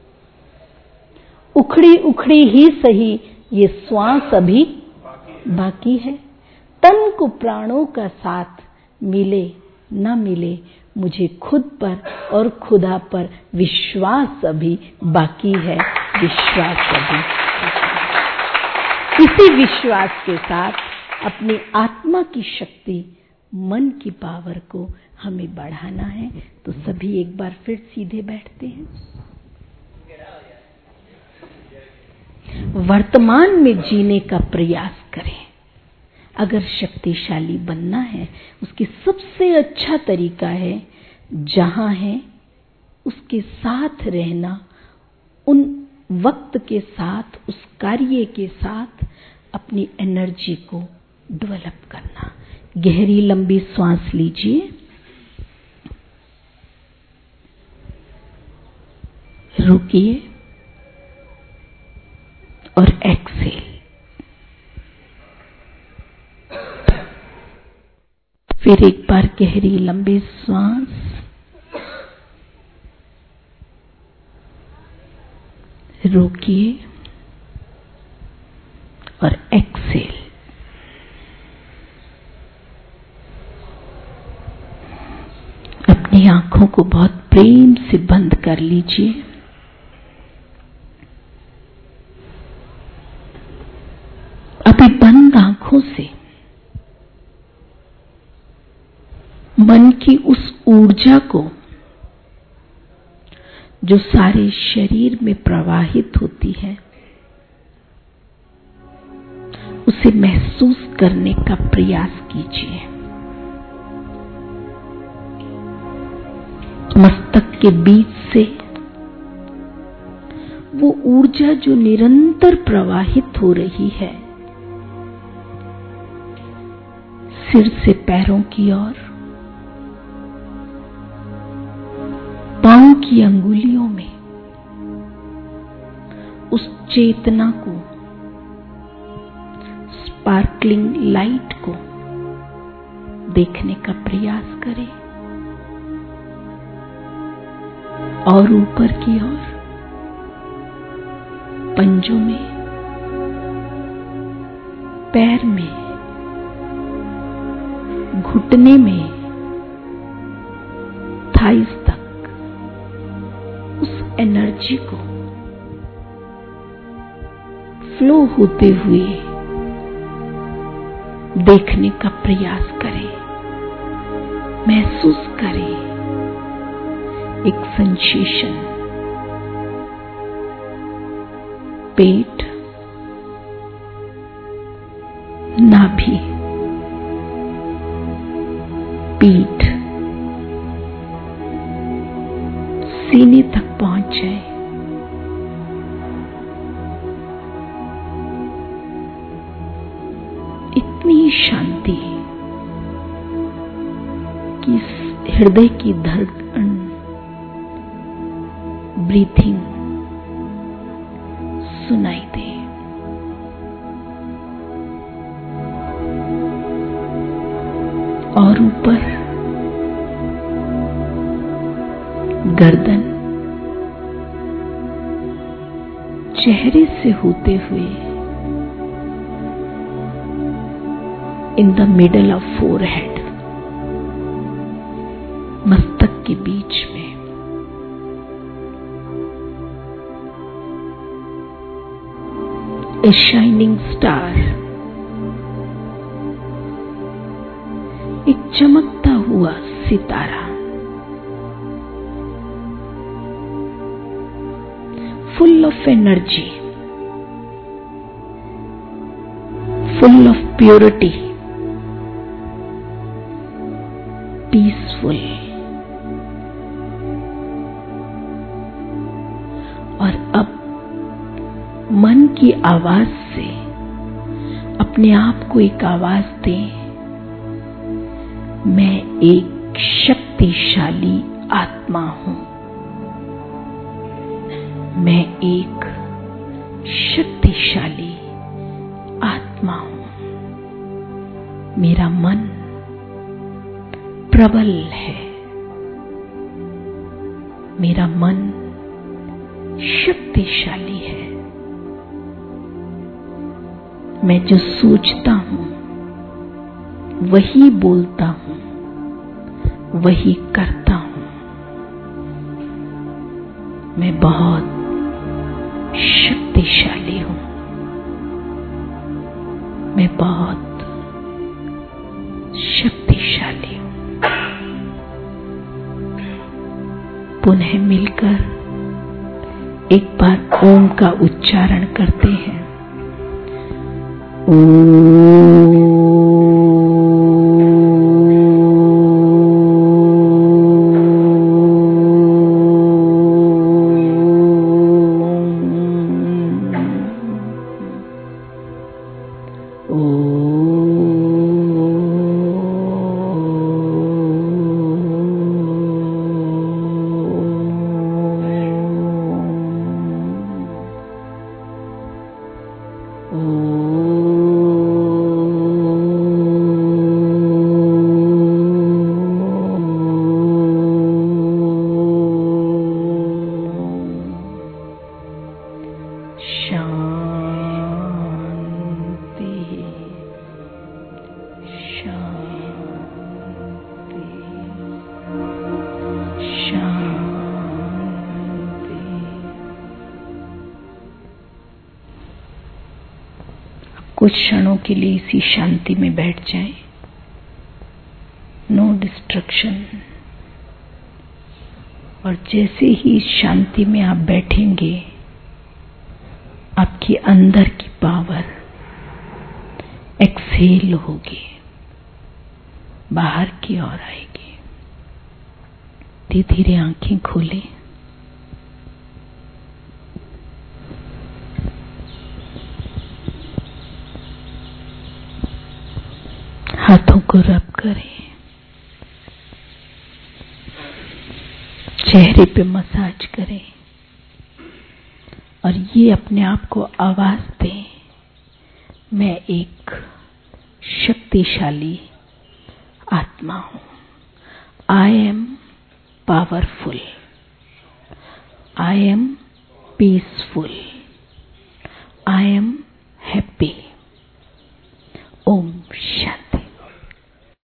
उखड़ी उखड़ी ही सही ये श्वास अभी बाकी है, तन को प्राणों का साथ मिले न मिले, मुझे खुद पर और खुदा पर विश्वास अभी बाकी है, विश्वास अभी। इसी विश्वास के साथ अपनी आत्मा की शक्ति, मन की पावर को हमें बढ़ाना है। तो सभी एक बार फिर सीधे बैठते हैं। वर्तमान में जीने का प्रयास करें। अगर शक्तिशाली बनना है, उसकी सबसे अच्छा तरीका है जहां है उसके साथ रहना, उन वक्त के साथ, उस कार्य के साथ अपनी एनर्जी को डेवलप करना। गहरी लंबी सांस लीजिए, रुकिए और एक्सेल। फिर एक बार गहरी लंबी सांस, रोकिए और एक्सेल। अपनी आंखों को बहुत प्रेम से बंद कर लीजिए। अभी बंद आंखों से मन की उस ऊर्जा को जो सारे शरीर में प्रवाहित होती है उसे महसूस करने का प्रयास कीजिए। मस्तक के बीच से वो ऊर्जा जो निरंतर प्रवाहित हो रही है सिर से पैरों की ओर, पांव की अंगुलियों में, उस चेतना को, स्पार्कलिंग लाइट को देखने का प्रयास करें। और ऊपर की ओर पंजों में, पैर में, घुटने में, थाइस तक उस एनर्जी को फ्लो होते हुए देखने का प्रयास करें, महसूस करें। एक सेंसेशन, पेट, नाभि, पीठ, सीने तक पहुंच जाए। इतनी शांति कि हृदय की धड़कन, ब्रीथिंग सुनाई दे। और ऊपर गर्दन चेहरे से होते हुए in the middle of forehead, मस्तक के बीच में ए शाइनिंग स्टार, एक चमकता हुआ सितारा, full of energy, full of purity, peaceful। और अब मन की आवाज से अपने आप को एक आवाज दें, मैं एक शक्तिशाली आत्मा हूं। मैं एक शक्तिशाली आत्मा हूं। मेरा मन प्रबल है। मेरा मन शक्तिशाली है। मैं जो सोचता हूं वही बोलता हूं, वही करता हूं। मैं बहुत शक्तिशाली हूं। मैं बहुत शक्तिशाली हूं। पुनः मिलकर एक बार ओम का उच्चारण करते हैं। कुछ क्षणों के लिए इसी शांति में बैठ जाएं। No distraction. और जैसे ही शांति में आप बैठेंगे, आपकी अंदर की पावर एक्सहेल होगी, बाहर की ओर आएगी। धीरे धीरे आंखें खोलें। हाथों को रब करें, चेहरे पे मसाज करें और ये अपने आप को आवाज दें, मैं एक शक्तिशाली आत्मा हूं। I am powerful. I am peaceful. I am happy.